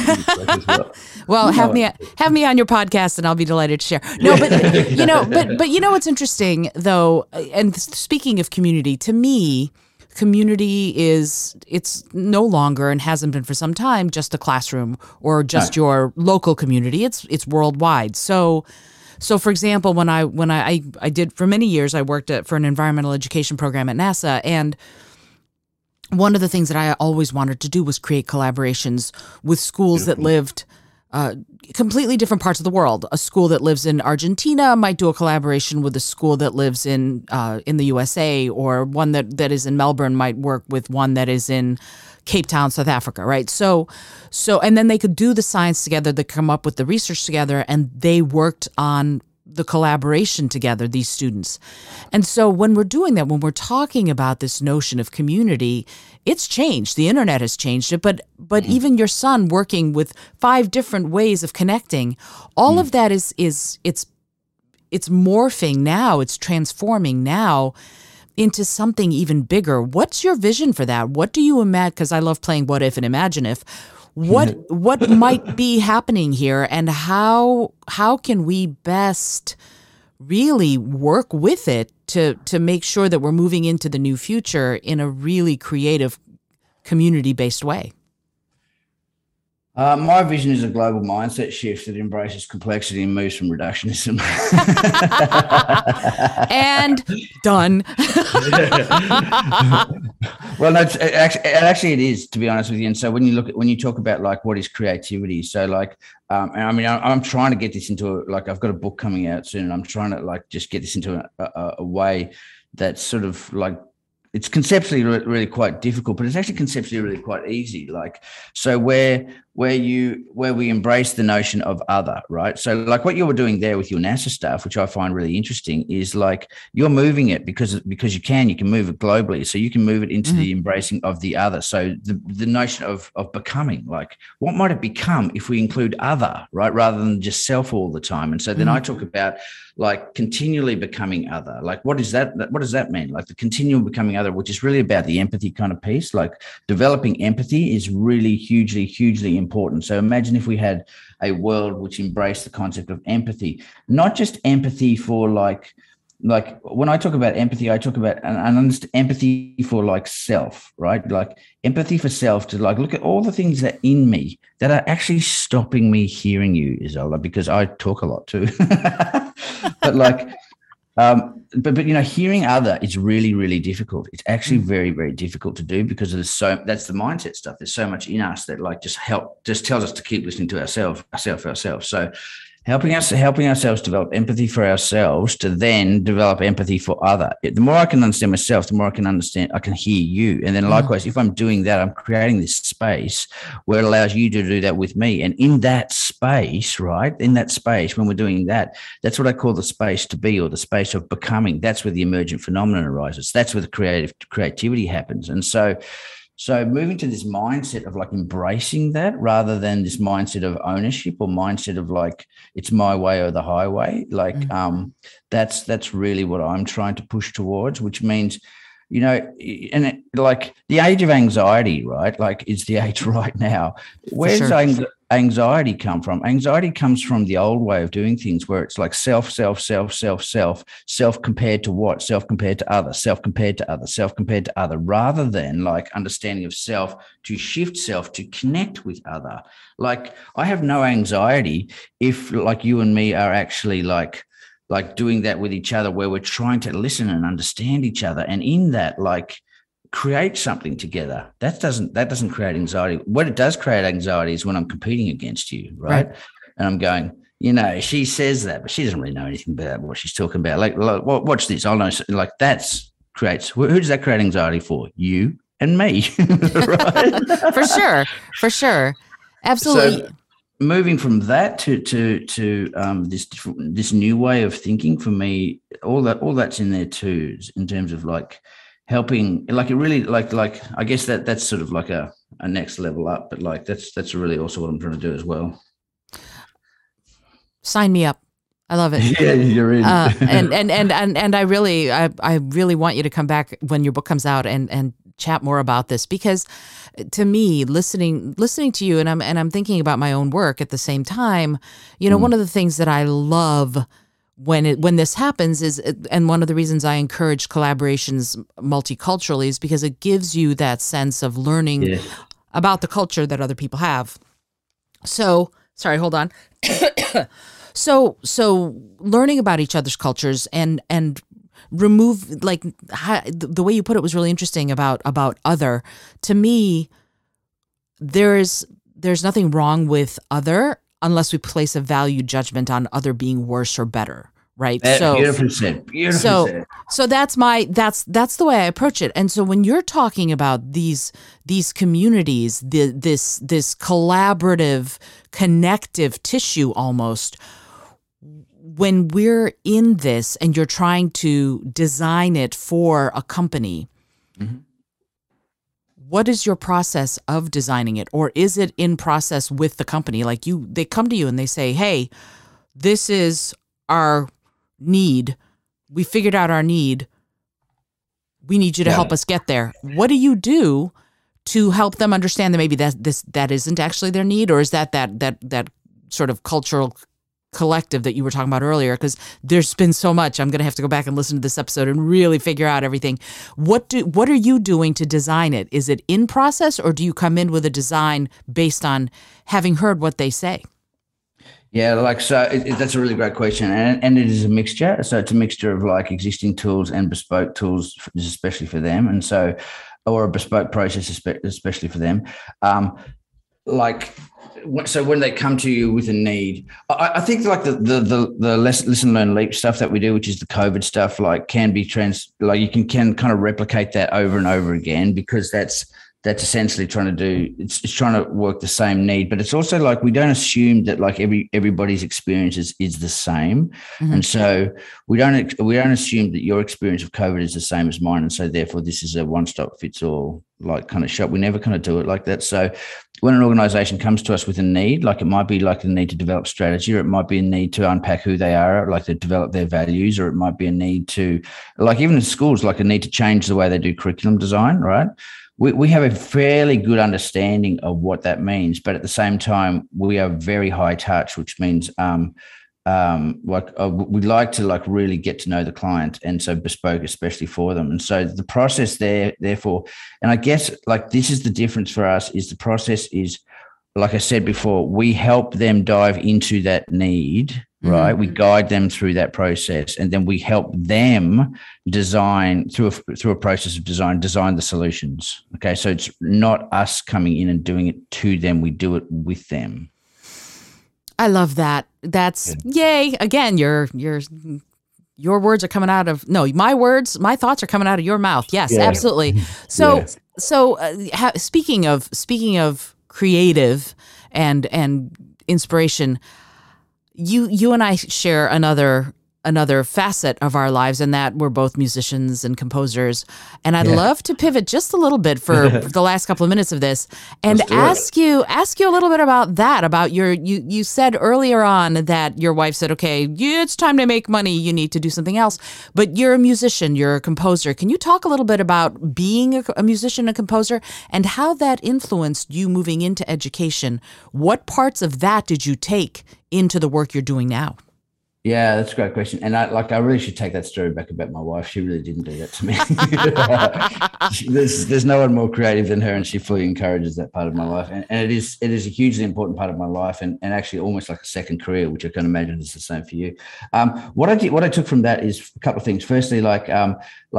[SPEAKER 2] Well, have me on your podcast, and I'll be delighted to share. No, but you know what's interesting though, and speaking of community, to me, community it's no longer and hasn't been for some time just a classroom or just your local community. It's worldwide. So, for example, when I did for many years, I worked for an environmental education program at NASA, and one of the things that I always wanted to do was create collaborations with schools that lived completely different parts of the world. A school that lives in Argentina might do a collaboration with a school that lives in the USA, or one that is in Melbourne might work with one that is in Cape Town, South Africa, right? So, and then they could do the science together, they come up with the research together, and they worked on the collaboration together, these students. And so when we're doing that, when we're talking about this notion of community, it's changed. The internet has changed it, but even your son working with 5 different ways of connecting, all of that is it's morphing now, it's transforming now into something even bigger. What's your vision for that? What do you imagine? Because I love playing what if and imagine if. What might be happening here, and how can we best really work with it to make sure that we're moving into the new future in a really creative, community-based way?
[SPEAKER 1] My vision is a global mindset shift that embraces complexity and moves from reductionism.
[SPEAKER 2] And done.
[SPEAKER 1] Well, no, actually, it is, to be honest with you. And so when you talk about like what is creativity, so like, I mean, I'm trying to get this into I've got a book coming out soon, and I'm trying to like just get this into a way that's sort of like, it's conceptually really quite difficult, but it's actually conceptually really quite easy. Like, so where we embrace the notion of other, right? So like what you were doing there with your NASA stuff, which I find really interesting, is like you're moving it because you can move it globally. So you can move it into the embracing of the other. So the notion of becoming, like what might it become if we include other, right? Rather than just self all the time. And so then I talk about like continually becoming other. Like what does that mean? Like the continual becoming other, which is really about the empathy kind of piece. Like developing empathy is really hugely important. So imagine if we had a world which embraced the concept of empathy, not just empathy for like when I talk about empathy, I talk about an empathy for like self, right? Like empathy for self, to like look at all the things that in me that are actually stopping me hearing you, Isola, because I talk a lot too. But like, but you know, hearing other is really difficult. It's actually very difficult to do because that's the mindset stuff. There's so much in us that like just tells us to keep listening to ourselves. So helping ourselves develop empathy for ourselves to then develop empathy for other. The more I can understand myself, the more I can hear you. And then likewise, if I'm doing that, I'm creating this space where it allows you to do that with me. And in that space, right, when we're doing that, that's what I call the space to be, or the space of becoming. That's where the emergent phenomenon arises. That's where the creativity happens. And so moving to this mindset of like embracing that, rather than this mindset of ownership or mindset of like, it's my way or the highway, like that's really what I'm trying to push towards, which means, you know, and like the age of anxiety, right? Like it's the age right now. Where does anxiety come from? Anxiety comes from the old way of doing things, where it's like self compared to what? Self compared to other, self compared to other, rather than like understanding of self to shift self to connect with other. Like I have no anxiety if like you and me are actually like doing that with each other, where we're trying to listen and understand each other. And in that, like, create something together. That doesn't create anxiety. What it does create anxiety is when I'm competing against you, right? And I'm going, you know, she says that, but she doesn't really know anything about what she's talking about. Like watch this. I'll know. Like who does that create anxiety for? You and me, right? For sure. Absolutely. So, moving from that to this new way of thinking, for me, all that's in there too, in terms of like helping, like it really like I guess that's sort of like a next level up, but like that's really also what I'm trying to do as well.
[SPEAKER 2] Sign me up. I love it.
[SPEAKER 1] Yeah, you're in.
[SPEAKER 2] And I really want you to come back when your book comes out and chat more about this, because to me, listening to you, and I'm thinking about my own work at the same time, you know, one of the things that I love when this happens is, and one of the reasons I encourage collaborations multiculturally, is because it gives you that sense of learning about the culture that other people have. So, sorry, hold on. So learning about each other's cultures and remove, like, the way you put it was really interesting about other. To me, there's nothing wrong with other. unless we place a value judgment on other being worse or better. Right.
[SPEAKER 1] Beautifully said. Beautifully said.
[SPEAKER 2] So that's the way I approach it. And so when you're talking about these communities, this collaborative, connective tissue almost, when we're in this and you're trying to design it for a company, mm-hmm. What is your process of designing it? Or is it in process with the company? Like they come to you and they say, hey, this is our need. We figured out our need. We need you to help us get there. What do you do to help them understand that maybe that isn't actually their need? Or is that sort of cultural collective that you were talking about earlier? Because there's been so much. I'm going to have to go back and listen to this episode and really figure out everything. What are you doing to design it? Is it in process, or do you come in with a design based on having heard what they say?
[SPEAKER 1] Yeah, that's a really great question, and it is a mixture. So it's a mixture of like existing tools and bespoke tools, especially for them, and so, or a bespoke process, especially for them. So when they come to you with a need, I think like the listen, learn, leap stuff that we do, which is the COVID stuff, like can be you can kind of replicate that over and over again, because that's essentially trying to do, it's trying to work the same need, but it's also like, we don't assume that like everybody's experience is the same. Mm-hmm. And so we don't assume that your experience of COVID is the same as mine. And so therefore this is a one-stop fits all like kind of shop. We never kind of do it like that. So when an organization comes to us with a need, like it might be like a need to develop strategy, or it might be a need to unpack who they are, like to develop their values, or it might be a need to, like even in schools, like a need to change the way they do curriculum design, right? We have a fairly good understanding of what that means, but at the same time, we are very high touch, which means we'd like to like really get to know the client, and so bespoke, especially for them. And so the process therefore, and I guess like this is the difference for us, is the process is, like I said before, we help them dive into that need. Right. Mm-hmm. We guide them through that process, and then we help them design through a process of design the solutions. Okay. So it's not us coming in and doing it to them. We do it with them.
[SPEAKER 2] I love that. That's yay. Again, your words are coming out of, my thoughts are coming out of your mouth. Yes, absolutely. So, speaking of creative and inspiration, you and I share another facet of our lives, in that we're both musicians and composers. And I'd love to pivot just a little bit for the last couple of minutes of this and ask you a little bit about that, about you said earlier on that your wife said, okay, it's time to make money. You need to do something else. But you're a musician, you're a composer. Can you talk a little bit about being a musician and composer and how that influenced you moving into education? What parts of that did you take into the work you're doing now?
[SPEAKER 1] Yeah, that's a great question. And I really should take that story back about my wife. She really didn't do that to me. There's no one more creative than her, and she fully encourages that part of my life. And it is a hugely important part of my life, and actually almost like a second career, which I can imagine is the same for you. What I took from that is a couple of things. Firstly, I'm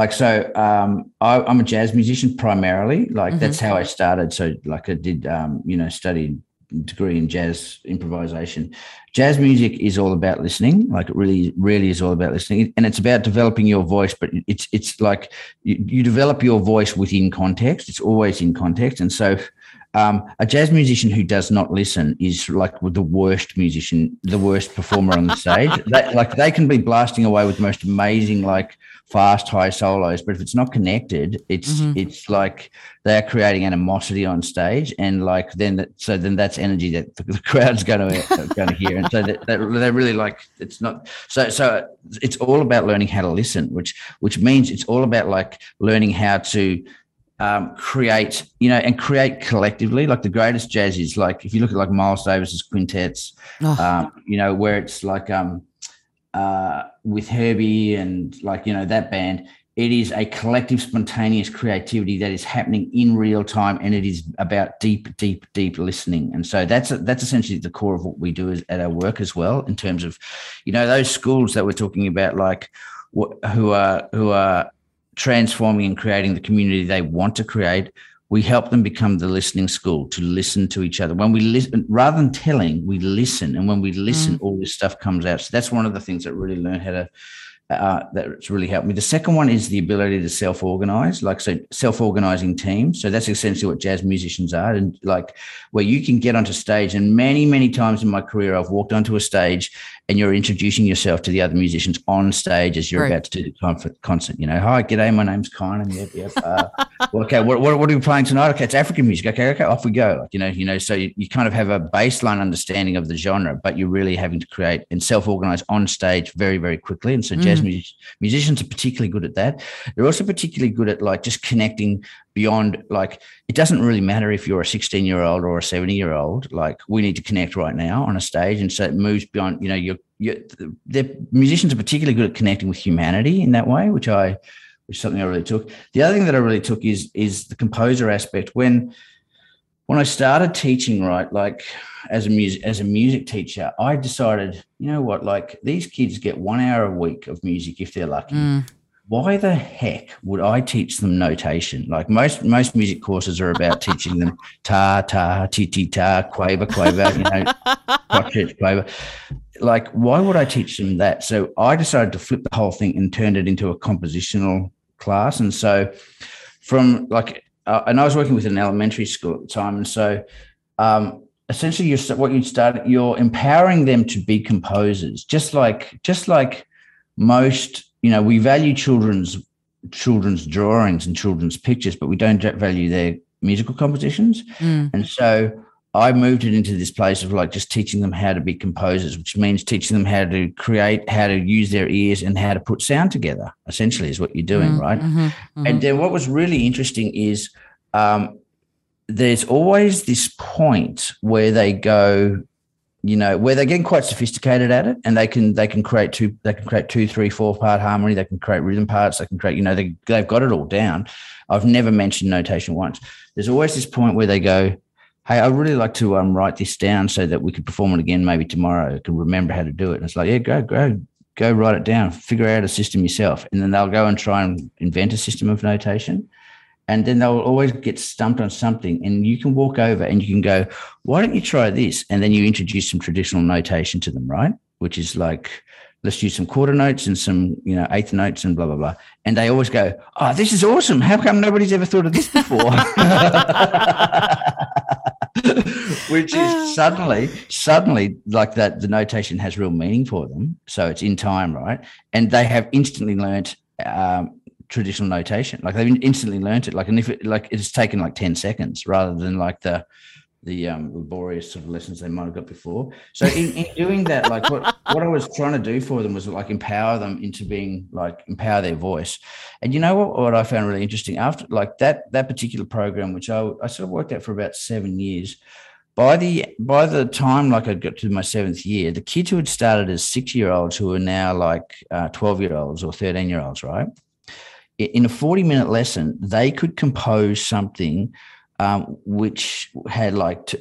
[SPEAKER 1] a jazz musician primarily. Like that's how I started. So like I did, studied degree in jazz improvisation. Jazz music is all about listening. Like it really, really is all about listening, and it's about developing your voice. But it's like you develop your voice within context. It's always in context, and so a jazz musician who does not listen is like the worst musician, the worst performer on the stage. They can be blasting away with the most amazing, like fast, high solos, but if it's not connected, it's like they're creating animosity on stage, and like then that's energy that the crowd's going to hear, and so that they're really like, it's not so it's all about learning how to listen, which means it's all about like learning how to create, and create collectively. Like the greatest jazz is like, if you look at like Miles Davis's quintets, where it's like with Herbie and like, that band, it is a collective spontaneous creativity that is happening in real time, and it is about deep listening. And so that's essentially the core of what we do at our work as well, in terms of, those schools that we're talking about, like who are transforming and creating the community they want to create. we help them become the listening school, to listen to each other. When we listen, rather than telling, we listen. And when we listen, all this stuff comes out. So that's one of the things that really learned how to, that's really helped me. The second one is the ability to self-organize, like, so self-organizing teams. So that's essentially what jazz musicians are. And like, where you can get onto stage, and many, many times in my career, I've walked onto a stage and you're introducing yourself to the other musicians on stage as you're about to do the concert. You know, hi, g'day, my name's Kynan. Yep. Well, okay, what are we playing tonight? Okay, it's African music. Okay, off we go. You know, so you kind of have a baseline understanding of the genre, but you're really having to create and self-organize on stage very, very quickly. And so jazz musicians are particularly good at that. They're also particularly good at like just connecting beyond, like, it doesn't really matter if you're a 16-year-old or a 70-year-old. Like, we need to connect right now on a stage. And so it moves beyond, you know, the musicians are particularly good at connecting with humanity in that way, which is something I really took. The other thing that I really took is the composer aspect. When I started teaching, right, like as a music teacher, I decided, you know what, like, these kids get 1 hour a week of music if they're lucky. Why the heck would I teach them notation? Like, most music courses are about teaching them ta, ti, ti, ta, quaver, you know, crotchet, quaver. Like, why would I teach them that? So I decided to flip the whole thing and turned it into a compositional class. And so from like, and I was working with an elementary school at the time. And so essentially you're empowering them to be composers, just like most, you know, we value children's drawings and children's pictures, but we don't value their musical compositions. And so I moved it into this place of like just teaching them how to be composers, which means teaching them how to create, how to use their ears, and how to put sound together, essentially, is what you're doing, right? And then what was really interesting is there's always this point where they go, you know, where they're getting quite sophisticated at it, and they can create 2, 3, 4 part harmony. They can create rhythm parts. They can create, you know, they've got it all down. I've never mentioned notation once. There's always this point where they go, hey, I'd really like to write this down so that we could perform it again maybe tomorrow. I can remember how to do it. And it's like, yeah, go write it down, figure out a system yourself. And then they'll go and try and invent a system of notation. And then they'll always get stumped on something. And you can walk over and you can go, why don't you try this? And then you introduce some traditional notation to them, right? Which is like, let's use some quarter notes and some, you know, eighth notes and blah, blah, blah. And they always go, oh, this is awesome. How come nobody's ever thought of this before? Which is suddenly like that, the notation has real meaning for them. So it's in time, right? And they have instantly learnt traditional notation. Like, they've instantly learnt it. Like, and if it, like, it's taken like 10 seconds rather than like the laborious sort of lessons they might have got before. So in doing that, like what I was trying to do for them was like empower them into being like, empower their voice. And you know what I found really interesting after like that particular program, which I sort of worked at for about 7 years. By the time like I got to my 7th year, the kids who had started as 6-year-olds who are now like 12-year-olds or 13-year-olds, right? In a 40-minute lesson, they could compose something which had like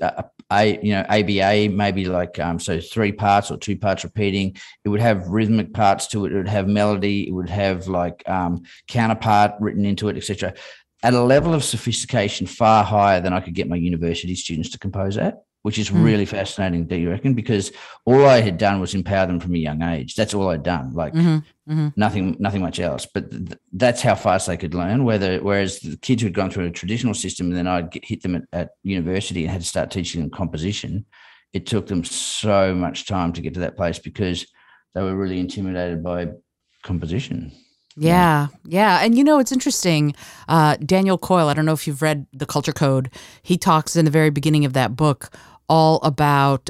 [SPEAKER 1] ABA, maybe like so 3 parts or 2 parts repeating. It would have rhythmic parts to it. It would have melody. It would have like counterpart written into it, etc. At a level of sophistication far higher than I could get my university students to compose at, which is really fascinating, do you reckon? Because all I had done was empower them from a young age. That's all I'd done, like nothing much else. But that's how fast they could learn. Whereas the kids who'd gone through a traditional system, and then I'd hit them at university and had to start teaching them composition, it took them so much time to get to that place because they were really intimidated by composition.
[SPEAKER 2] Yeah. And you know, it's interesting. Daniel Coyle, I don't know if you've read The Culture Code. He talks in the very beginning of that book all about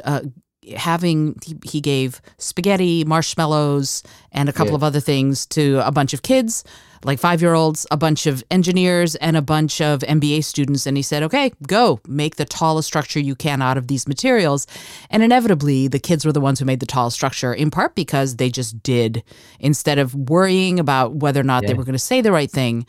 [SPEAKER 2] he gave spaghetti, marshmallows, and a couple of other things to a bunch of kids, like 5-year-olds, a bunch of engineers, and a bunch of MBA students. And he said, okay, go make the tallest structure you can out of these materials. And inevitably, the kids were the ones who made the tallest structure, in part because they just did, instead of worrying about whether or not they were going to say the right thing,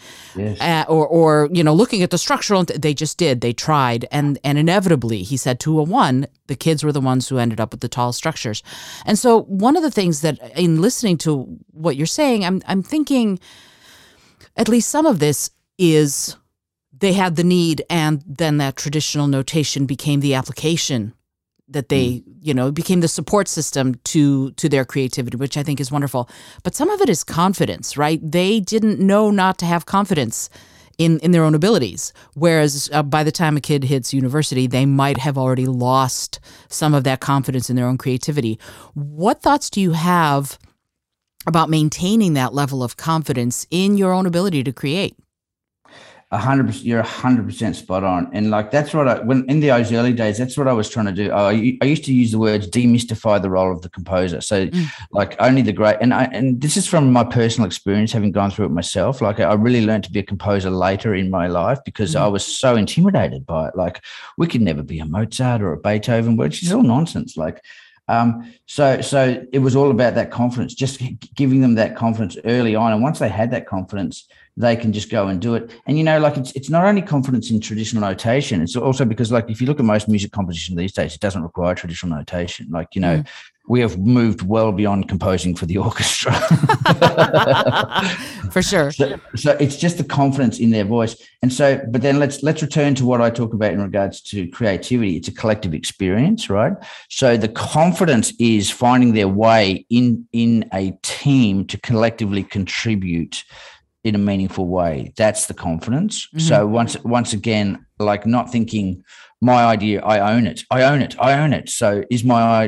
[SPEAKER 2] or you know, looking at the structural, they just did. They tried. And inevitably, he said 201, the kids were the ones who ended up with the tallest structures. And so one of the things that, in listening to what you're saying, I'm thinking, at least some of this is they had the need, and then that traditional notation became the application that they, became the support system to their creativity, which I think is wonderful. But some of it is confidence, right? They didn't know not to have confidence in their own abilities. Whereas by the time a kid hits university, they might have already lost some of that confidence in their own creativity. What thoughts do you have about maintaining that level of confidence in your own ability to create?
[SPEAKER 1] 100%, you're 100% spot on. And like, that's what when in those early days, that's what I was trying to do. I used to use the words demystify the role of the composer. So like only the great, and this is from my personal experience, having gone through it myself. Like I really learned to be a composer later in my life because I was so intimidated by it. Like we could never be a Mozart or a Beethoven, which is all nonsense. Like, so it was all about that confidence, just giving them that confidence early on. And once they had that confidence, they can just go and do it. And, like it's not only confidence in traditional notation. It's also because like, if you look at most music composition these days, it doesn't require traditional notation. Like, we have moved well beyond composing for the orchestra.
[SPEAKER 2] For sure.
[SPEAKER 1] So it's just the confidence in their voice. And so, but then let's return to what I talk about in regards to creativity. It's a collective experience, right? So the confidence is finding their way in a team to collectively contribute in a meaningful way. That's the confidence. Mm-hmm. So once again, like not thinking my idea, I own it. So is my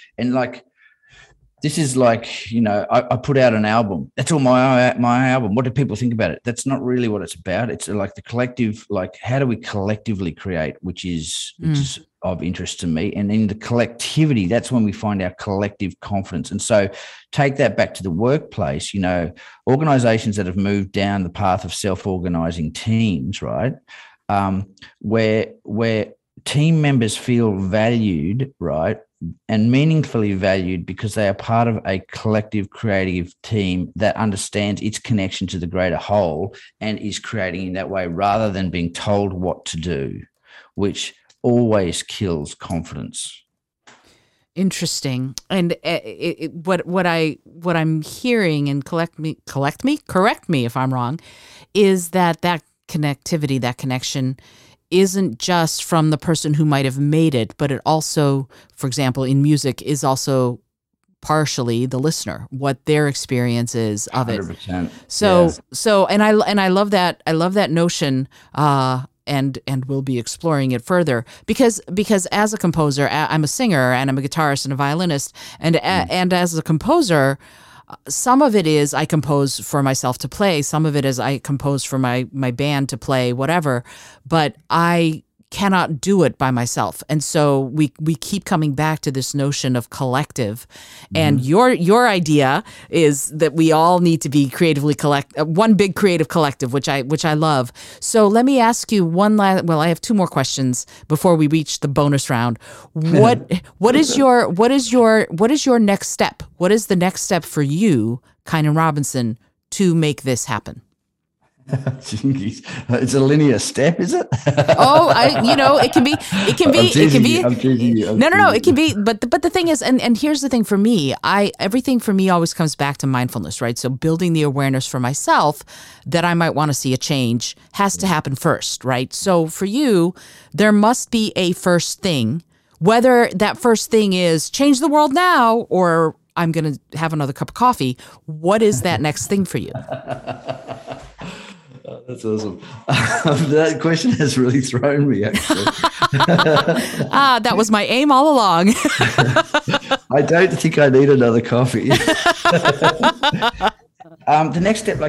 [SPEAKER 1] this is like, I put out an album. That's all my album. What do people think about it? That's not really what it's about. It's like the collective, like how do we collectively create, which is of interest to me. And in the collectivity, that's when we find our collective confidence. And so take that back to the workplace, organizations that have moved down the path of self-organizing teams, right? Where team members feel valued, right? And meaningfully valued because they are part of a collective creative team that understands its connection to the greater whole and is creating in that way rather than being told what to do, which always kills confidence.
[SPEAKER 2] Interesting. And what I'm hearing, and correct me if I'm wrong, is that connectivity, that connection isn't just from the person who might have made it, but it also, for example, in music, is also partially the listener, what their experience is of
[SPEAKER 1] 100%.
[SPEAKER 2] It. So, and I love that. I love that notion. And we'll be exploring it further because as a composer, I'm a singer and I'm a guitarist and a violinist, and as a composer, some of it is I compose for myself to play. Some of it is I compose for my band to play, whatever. But I cannot do it by myself. And so we keep coming back to this notion of collective. And your idea is that we all need to be creatively one big creative collective, which I love. So let me ask you I have two more questions before we reach the bonus round. What is your next step? What is the next step for you, Kynan Robinson, to make this happen?
[SPEAKER 1] It's a linear step, is it?
[SPEAKER 2] It can be.
[SPEAKER 1] I'm teasing you.
[SPEAKER 2] No, it can be. But the thing is, and here's the thing for me, everything for me always comes back to mindfulness, right? So building the awareness for myself that I might want to see a change has to happen first, right? So for you, there must be a first thing, whether that first thing is change the world now or I'm going to have another cup of coffee. What is that next thing for you?
[SPEAKER 1] Oh, that's awesome. That question has really thrown me, actually.
[SPEAKER 2] That was my aim all along.
[SPEAKER 1] I don't think I need another coffee. The next step,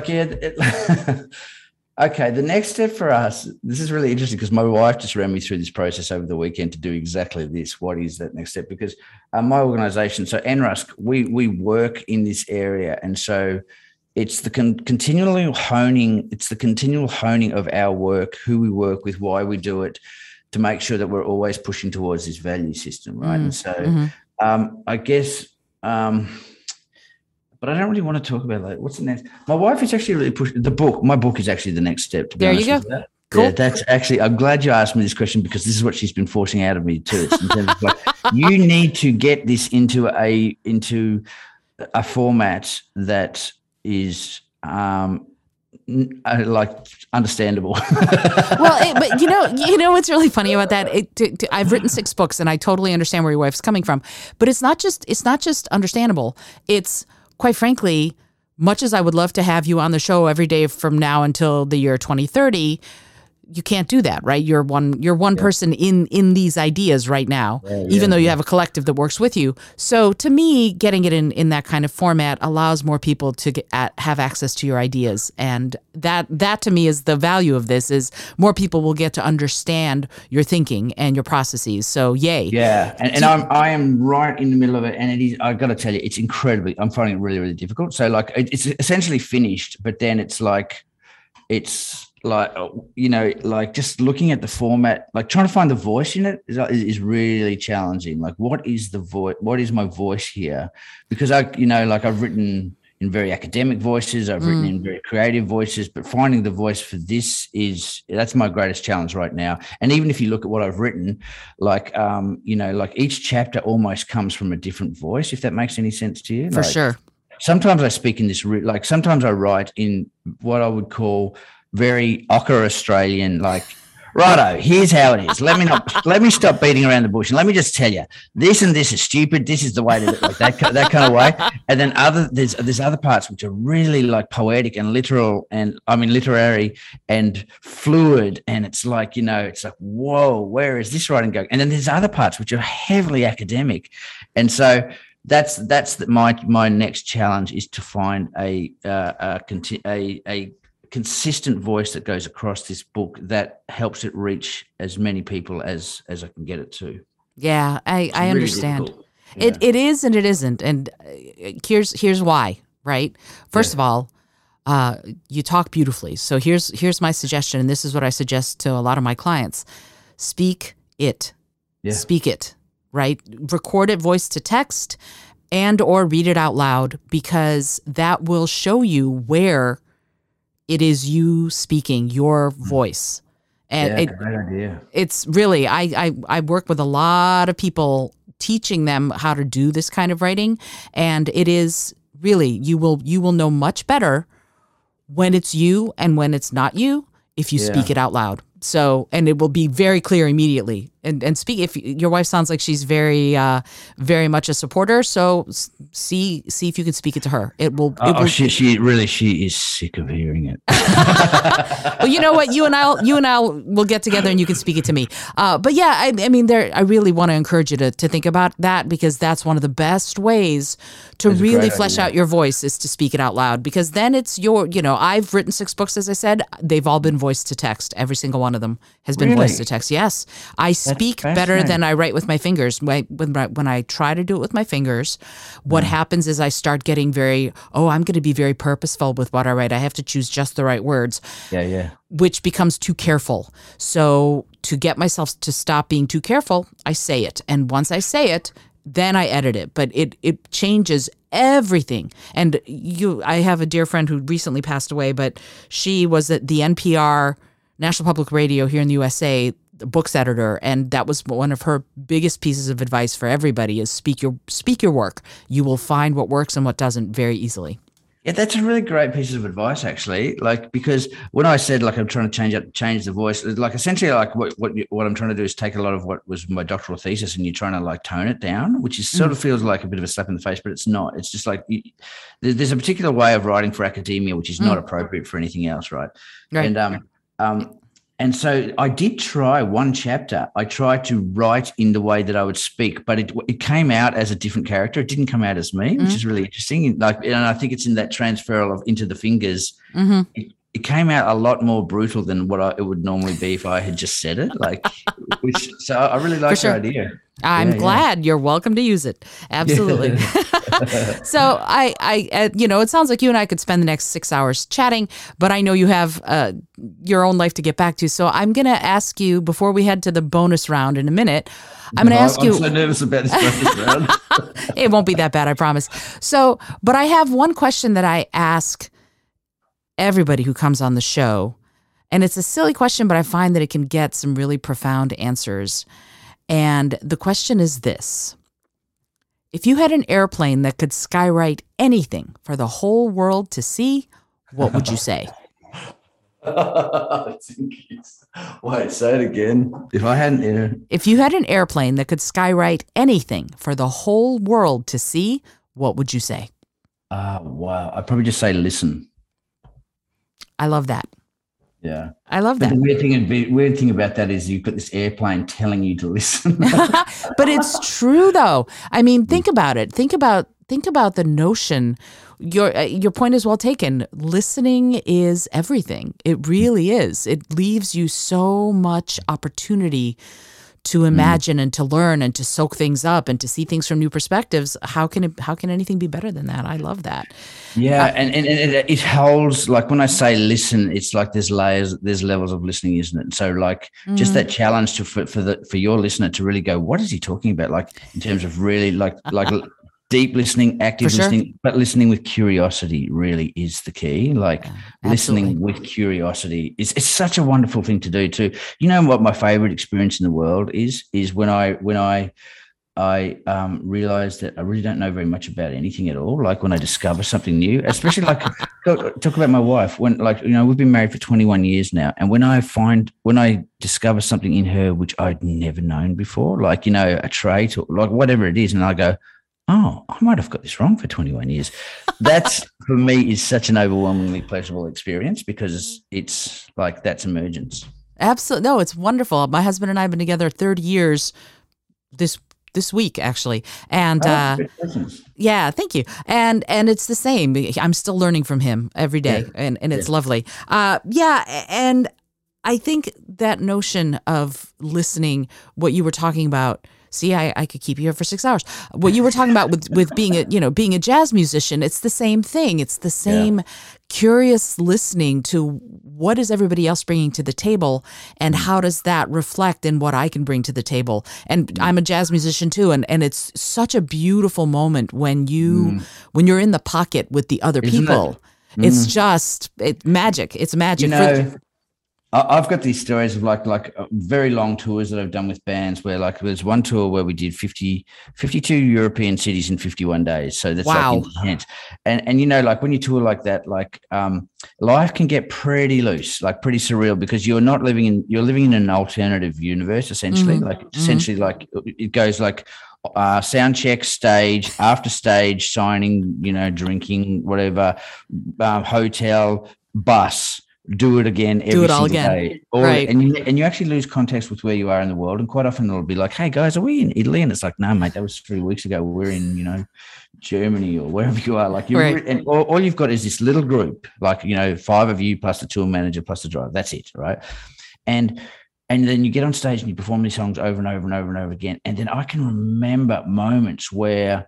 [SPEAKER 1] okay, the next step for us, this is really interesting because my wife just ran me through this process over the weekend to do exactly this. What is that next step? Because my organization, so NRUSC, we work in this area. And so it's the continual honing of our work, who we work with, why we do it, to make sure that we're always pushing towards this value system, right? And so I guess, but I don't really want to talk about like what's the next. My wife is actually really pushing the book. My book is actually the next step. To be honest with you. Cool. Yeah, that's actually. I'm glad you asked me this question because this is what she's been forcing out of me too. It's in terms of like, you need to get this into a format that is like understandable.
[SPEAKER 2] Well, but you know what's really funny about that? I've written 6 books, and I totally understand where your wife's coming from. But it's not just understandable. It's, quite frankly, much as I would love to have you on the show every day from now until the year 2030. You can't do that, right? You're one person in these ideas right now, even though you have a collective that works with you. So to me, getting it in that kind of format allows more people to have access to your ideas. And that to me is the value of this, is more people will get to understand your thinking and your processes. So yay.
[SPEAKER 1] Yeah. And I am right in the middle of it. And it is, I got to tell you, it's incredibly, I'm finding it really, really difficult. So like it's essentially finished, but then it's like just looking at the format, like trying to find the voice in it is really challenging. Like, what is the voice? What is my voice here? Because I've written in very academic voices, I've written in very creative voices, but finding the voice for this that's my greatest challenge right now. And even if you look at what I've written, like each chapter almost comes from a different voice, if that makes any sense to you.
[SPEAKER 2] For sure.
[SPEAKER 1] Sometimes I speak in this, like sometimes I write in what I would call very ochre Australian, like, righto, here's how it is. Let me stop beating around the bush and let me just tell you, this and this is stupid. This is the way to do it, like that kind of way. And then there's other parts which are really like poetic and literal, and I mean literary and fluid. And it's like, it's like, whoa, where is this writing going? And then there's other parts which are heavily academic. And so that's my next challenge, is to find a consistent voice that goes across this book that helps it reach as many people as I can get it to.
[SPEAKER 2] Yeah, I understand. Yeah. It is and it isn't. And here's why, right? First of all, you talk beautifully. So here's my suggestion, and this is what I suggest to a lot of my clients. Speak it. Yeah. Speak it, right? Record it voice to text and or read it out loud, because that will show you where it is you speaking your voice. And
[SPEAKER 1] great idea.
[SPEAKER 2] It's really, I work with a lot of people teaching them how to do this kind of writing. And it is really, you will know much better when it's you and when it's not you, if you speak it out loud. So, and it will be very clear immediately. And speak, if your wife sounds like she's very, very much a supporter. So see if you can speak it to her. It will. She
[SPEAKER 1] is sick of hearing it.
[SPEAKER 2] Well, you know what? You and I will get together and you can speak it to me. But yeah, I mean, I really want to encourage you to think about that, because that's one of the best ways to really flesh out your voice, is to speak it out loud, because then it's I've written 6 books, as I said, they've all been voice to text. Every single one of them has been voice to text. Yes. I speak better than I write with my fingers. When I try to do it with my fingers, what happens is I start getting I'm going to be very purposeful with what I write. I have to choose just the right words.
[SPEAKER 1] Yeah.
[SPEAKER 2] Which becomes too careful. So to get myself to stop being too careful, I say it. And once I say it, then I edit it. But it changes everything. And I have a dear friend who recently passed away, but she was at the NPR, National Public Radio here in the USA, books editor, and that was one of her biggest pieces of advice for everybody, is speak your work. You will find what works and what doesn't very easily.
[SPEAKER 1] Yeah, that's a really great piece of advice, actually. Like, because when I said, like, I'm trying to change the voice, like essentially, like what I'm trying to do is take a lot of what was my doctoral thesis, and you're trying to like tone it down, which is sort of feels like a bit of a slap in the face, but it's not. It's just like there's a particular way of writing for academia which is not appropriate for anything else, right? And so I did try one chapter. I tried to write in the way that I would speak, but it came out as a different character. It didn't come out as me, which is really interesting. Like, and I think it's in that transfer of into the fingers. It came out a lot more brutal than what it would normally be if I had just said it. Like, so I really like the idea.
[SPEAKER 2] I'm glad. You're welcome to use it. Absolutely. So it sounds like you and I could spend the next 6 hours chatting, but I know you have your own life to get back to. So I'm going to ask you, before we head to the bonus round in a minute, I'm going to ask you.
[SPEAKER 1] I'm so nervous about this bonus round.
[SPEAKER 2] It won't be that bad, I promise. So, but I have one question that I ask everybody who comes on the show, and it's a silly question, but I find that it can get some really profound answers. And the question is this: if you had an airplane that could skywrite anything for the whole world to see, what would you say?
[SPEAKER 1] I think wait, say it again. If I had
[SPEAKER 2] If you had an airplane that could skywrite anything for the whole world to see, what would you say?
[SPEAKER 1] wow, I'd probably just say listen.
[SPEAKER 2] I love that.
[SPEAKER 1] Yeah.
[SPEAKER 2] I love
[SPEAKER 1] But
[SPEAKER 2] that.
[SPEAKER 1] the weird thing about that is you've got this airplane telling you to listen.
[SPEAKER 2] But it's true though. I mean, think about it. Think about the notion. Your point is well taken. Listening is everything. It really is. It leaves you so much opportunity to imagine and to learn and to soak things up and to see things from new perspectives. How can anything be better than that? I love that.
[SPEAKER 1] Yeah, and it holds, like when I say listen, it's like there's layers, there's levels of listening, isn't it? So like just that challenge for your listener to really go, what is he talking about? Like in terms of really like deep listening, active listening, but listening with curiosity really is the key. Like listening with curiosity it's such a wonderful thing to do too. You know what my favorite experience in the world is when I realized that I really don't know very much about anything at all. Like when I discover something new, especially like talk about my wife, when like, you know, we've been married for 21 years now. And when I discover something in her, which I'd never known before, like, you know, a trait or like whatever it is. And I go, oh, I might have got this wrong for 21 years. That's for me is such an overwhelmingly pleasurable experience because it's like that's emergence.
[SPEAKER 2] Absolutely. No, it's wonderful. My husband and I have been together 30 years this week actually. And yeah, thank you. And it's the same. I'm still learning from him every day and it's lovely. And I think that notion of listening, what you were talking about. See, I could keep you here for 6 hours. What you were talking about with being a jazz musician, it's the same thing. It's the same curious listening to what is everybody else bringing to the table and how does that reflect in what I can bring to the table. And I'm a jazz musician too, and it's such a beautiful moment when you're in the pocket with the other people. It's just magic. It's magic.
[SPEAKER 1] You know, I've got these stories of like very long tours that I've done with bands where like there's one tour where we did 52 European cities in 51 days. So that's like intense. And you know, like when you tour like that, like life can get pretty loose, like pretty surreal because you're living in an alternative universe essentially. Essentially like it goes like sound check, stage, after stage, signing, you know, drinking, whatever, hotel, bus. Do it again every single day.
[SPEAKER 2] Right.
[SPEAKER 1] And you actually lose context with where you are in the world. And quite often it'll be like, hey guys, are we in Italy? And it's like, no, mate, that was 3 weeks ago. We're in, you know, Germany or wherever you are. Like and all you've got is this little group, like, you know, 5 of you plus the tour manager plus the driver. That's it. Right. And then you get on stage and you perform these songs over and over and over and over again. And then I can remember moments where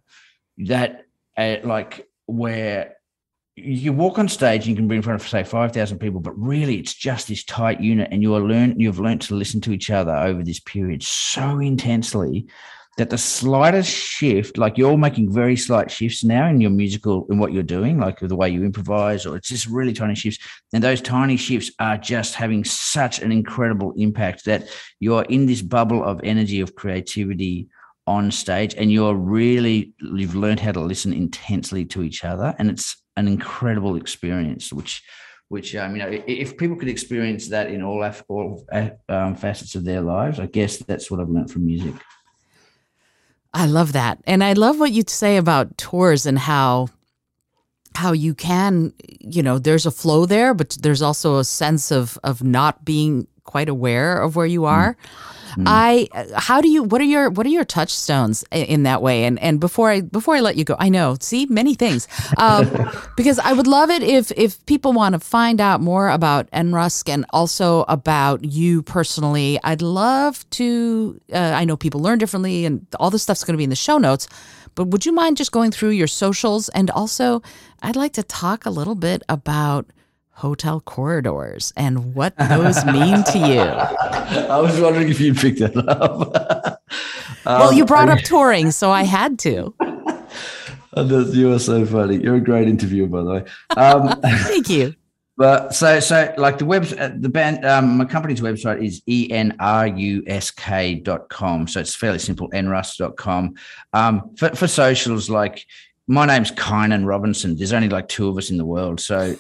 [SPEAKER 1] where you walk on stage and you can bring in front of, say, 5,000 people, but really it's just this tight unit and you've learned to listen to each other over this period so intensely that the slightest shift, like you're all making very slight shifts now in your musical, in what you're doing, like the way you improvise, or it's just really tiny shifts. And those tiny shifts are just having such an incredible impact that you're in this bubble of energy, of creativity on stage, and you've learned how to listen intensely to each other. And it's an incredible experience, which you know, if people could experience that in all facets of their lives, I guess that's what I've learned from music.
[SPEAKER 2] I love that. And I love what you say about tours and how you can, you know, there's a flow there, but there's also a sense of not being quite aware of where you are. What are your touchstones in that way? And before I let you go, I know, see, many things, because I would love it if people want to find out more about NRUSC and also about you personally. I'd love to, I know people learn differently and all this stuff's going to be in the show notes, but would you mind just going through your socials? And also I'd like to talk a little bit about hotel corridors and what those mean to you.
[SPEAKER 1] I was wondering if you'd pick that up.
[SPEAKER 2] Well, you brought up touring, so I had to.
[SPEAKER 1] You are so funny. You're a great interviewer, by the way.
[SPEAKER 2] Thank you.
[SPEAKER 1] But so like the band, my company's website is enrusk.com. So it's fairly simple, nrusk.com. For socials, like my name's Kynan Robinson. There's only like 2 of us in the world. So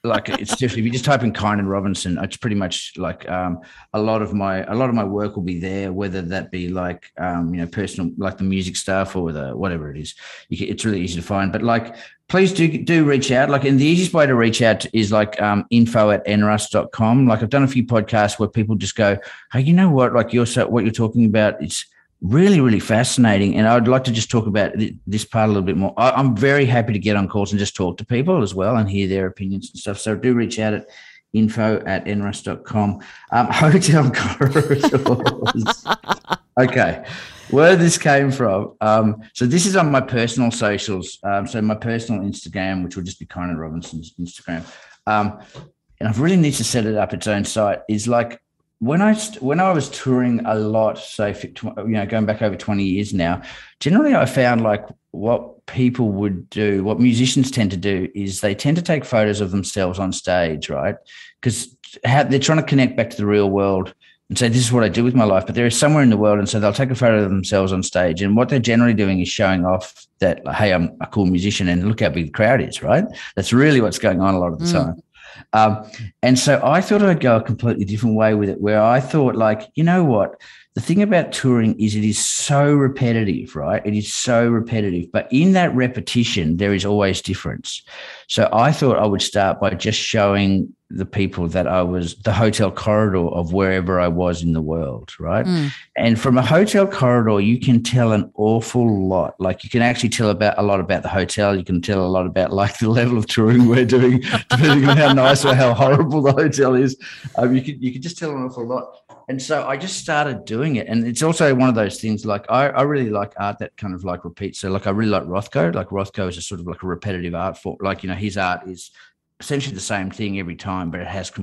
[SPEAKER 1] like it's just if you just type in Kynan Robinson, it's pretty much like a lot of my work will be there, whether that be like personal, like the music stuff or the whatever it is. It's really easy to find. But like, please do reach out. Like, and the easiest way to reach out is like info@nrus.com. Like, I've done a few podcasts where people just go, hey, you know what? Like what you're talking about, it's really, really fascinating. And I'd like to just talk about this part a little bit more. I'm very happy to get on calls and just talk to people as well and hear their opinions and stuff. So do reach out at info@nrus.com. Hotel corridors. Okay. Where this came from. So this is on my personal socials. So my personal Instagram, which will just be Kynan Robinson's Instagram. And I really need to set it up its own site, is like, when I was touring a lot, so going back over 20 years now, generally I found like what people would do, what musicians tend to do is they tend to take photos of themselves on stage, right? Because they're trying to connect back to the real world and say, this is what I do with my life, but they're somewhere in the world. And so they'll take a photo of themselves on stage. And what they're generally doing is showing off that, hey, I'm a cool musician and look how big the crowd is, right? That's really what's going on a lot of the time. And so I thought I'd go a completely different way with it, where I thought, like, you know what? The thing about touring is it is so repetitive, right? It is so repetitive. But in that repetition, there is always difference. So I thought I would start by just showing the people that I was the hotel corridor of wherever I was in the world, right? And from a hotel corridor, you can tell an awful lot. Like, you can actually tell a lot about the hotel. You can tell a lot about like the level of touring we're doing, depending on how nice or how horrible the hotel is. You can just tell an awful lot. And so I just started doing it. And it's also one of those things, like I really like art that kind of like repeats. So like I really like Rothko. Like Rothko is a sort of like a repetitive art form. Like, his art is essentially the same thing every time, but it has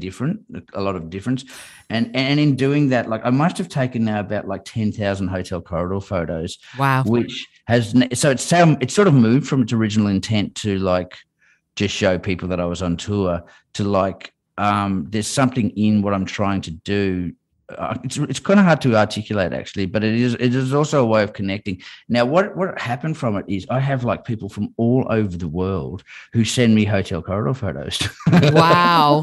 [SPEAKER 1] a lot of difference. And in doing that, like I must have taken now about like 10,000 hotel corridor photos.
[SPEAKER 2] Wow.
[SPEAKER 1] Which has, so it's sort of moved from its original intent to like just show people that I was on tour to like, there's something in what I'm trying to do. It's kind of hard to articulate actually, but it is also a way of connecting. Now, what happened from it is I have like people from all over the world who send me hotel corridor photos.
[SPEAKER 2] Wow.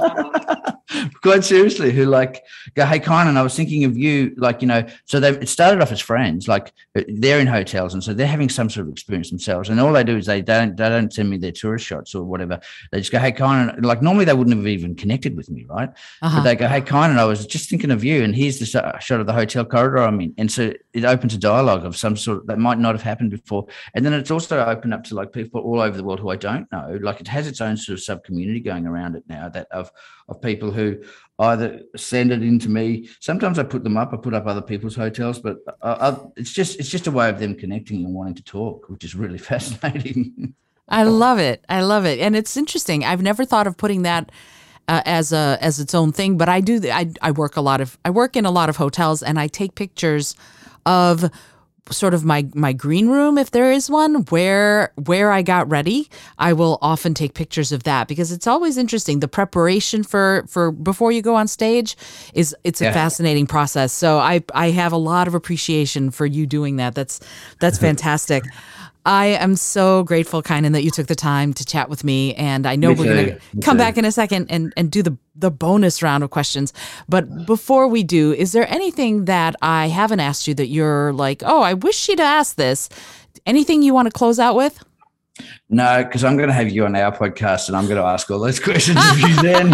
[SPEAKER 1] Quite seriously, who like go, hey, Kynan, I was thinking of you, like, so it started off as friends, like they're in hotels. And so they're having some sort of experience themselves. And all they do is they don't send me their tourist shots or whatever. They just go, hey, Kynan, like normally they wouldn't have even connected with me, right? But they go, hey, Kynan, I was just thinking of you. And here's the shot of the hotel corridor I'm in. And so it opens a dialogue of some sort that might not have happened before. And then it's also opened up to like people all over the world who I don't know. Like it has its own sort of sub-community going around it now that of people who either send it in to me. Sometimes I put them up. I put up other people's hotels, but it's just a way of them connecting and wanting to talk, which is really fascinating.
[SPEAKER 2] I love it. And it's interesting. I've never thought of putting that as its own thing, but I do. I work in a lot of hotels, and I take pictures of sort of my green room, if there is one, where I got ready. I will often take pictures of that because it's always interesting. The preparation for before you go on stage it's a fascinating process. So I have a lot of appreciation for you doing that. That's fantastic. I am so grateful, Kynan, that you took the time to chat with me. And I know we're going to come back in a second and do the bonus round of questions. But before we do, is there anything that I haven't asked you that you're like, oh, I wish she'd asked this? Anything you want to close out with?
[SPEAKER 1] No, because I'm going to have you on our podcast and I'm going to ask all those questions of you then.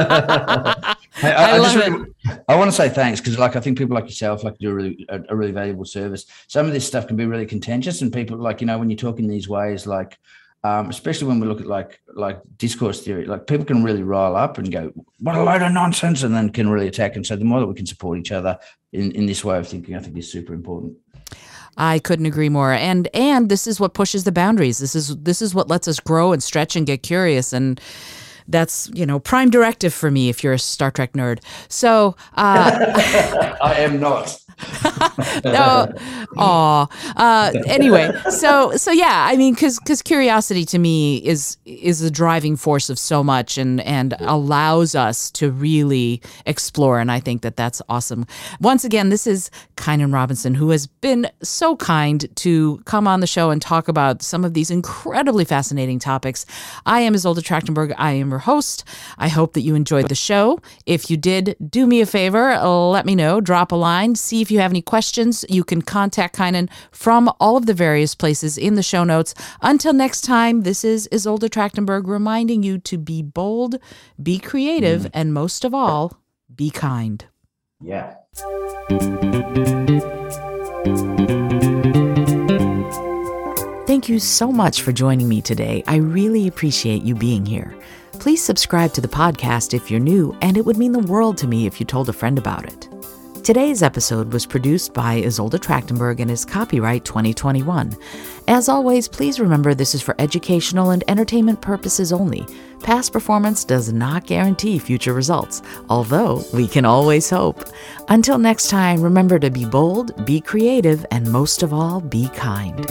[SPEAKER 1] Hey, I want to say thanks because, like, I think people like yourself like do a really valuable service. Some of this stuff can be really contentious, and people like when you talk in these ways, like especially when we look at like discourse theory, like people can really rile up and go, "What a load of nonsense," and then can really attack. And so the more that we can support each other in this way of thinking, I think is super important.
[SPEAKER 2] I couldn't agree more. And this is what pushes the boundaries. This is what lets us grow and stretch and get curious. And that's, prime directive for me if you're a Star Trek nerd. So
[SPEAKER 1] I am not.
[SPEAKER 2] No. Anyway, so yeah, I mean, because curiosity to me is the driving force of so much and allows us to really explore. And I think that that's awesome. Once again, this is Kynan Robinson, who has been so kind to come on the show and talk about some of these incredibly fascinating topics. I am Isolde Trachtenberg. I am your your host. I hope that you enjoyed the show. If you did, do me a favor, let me know, drop a line, see if you have any questions. You can contact Kynan from all of the various places in the show notes. Until next time, this is Isolde Trachtenberg reminding you to be bold, be creative, and most of all, be kind.
[SPEAKER 1] Yeah.
[SPEAKER 2] Thank you so much for joining me today. I really appreciate you being here. Please subscribe to the podcast if you're new, and it would mean the world to me if you told a friend about it. Today's episode was produced by Isolde Trachtenberg and is copyright 2021. As always, please remember this is for educational and entertainment purposes only. Past performance does not guarantee future results, although we can always hope. Until next time, remember to be bold, be creative, and most of all, be kind.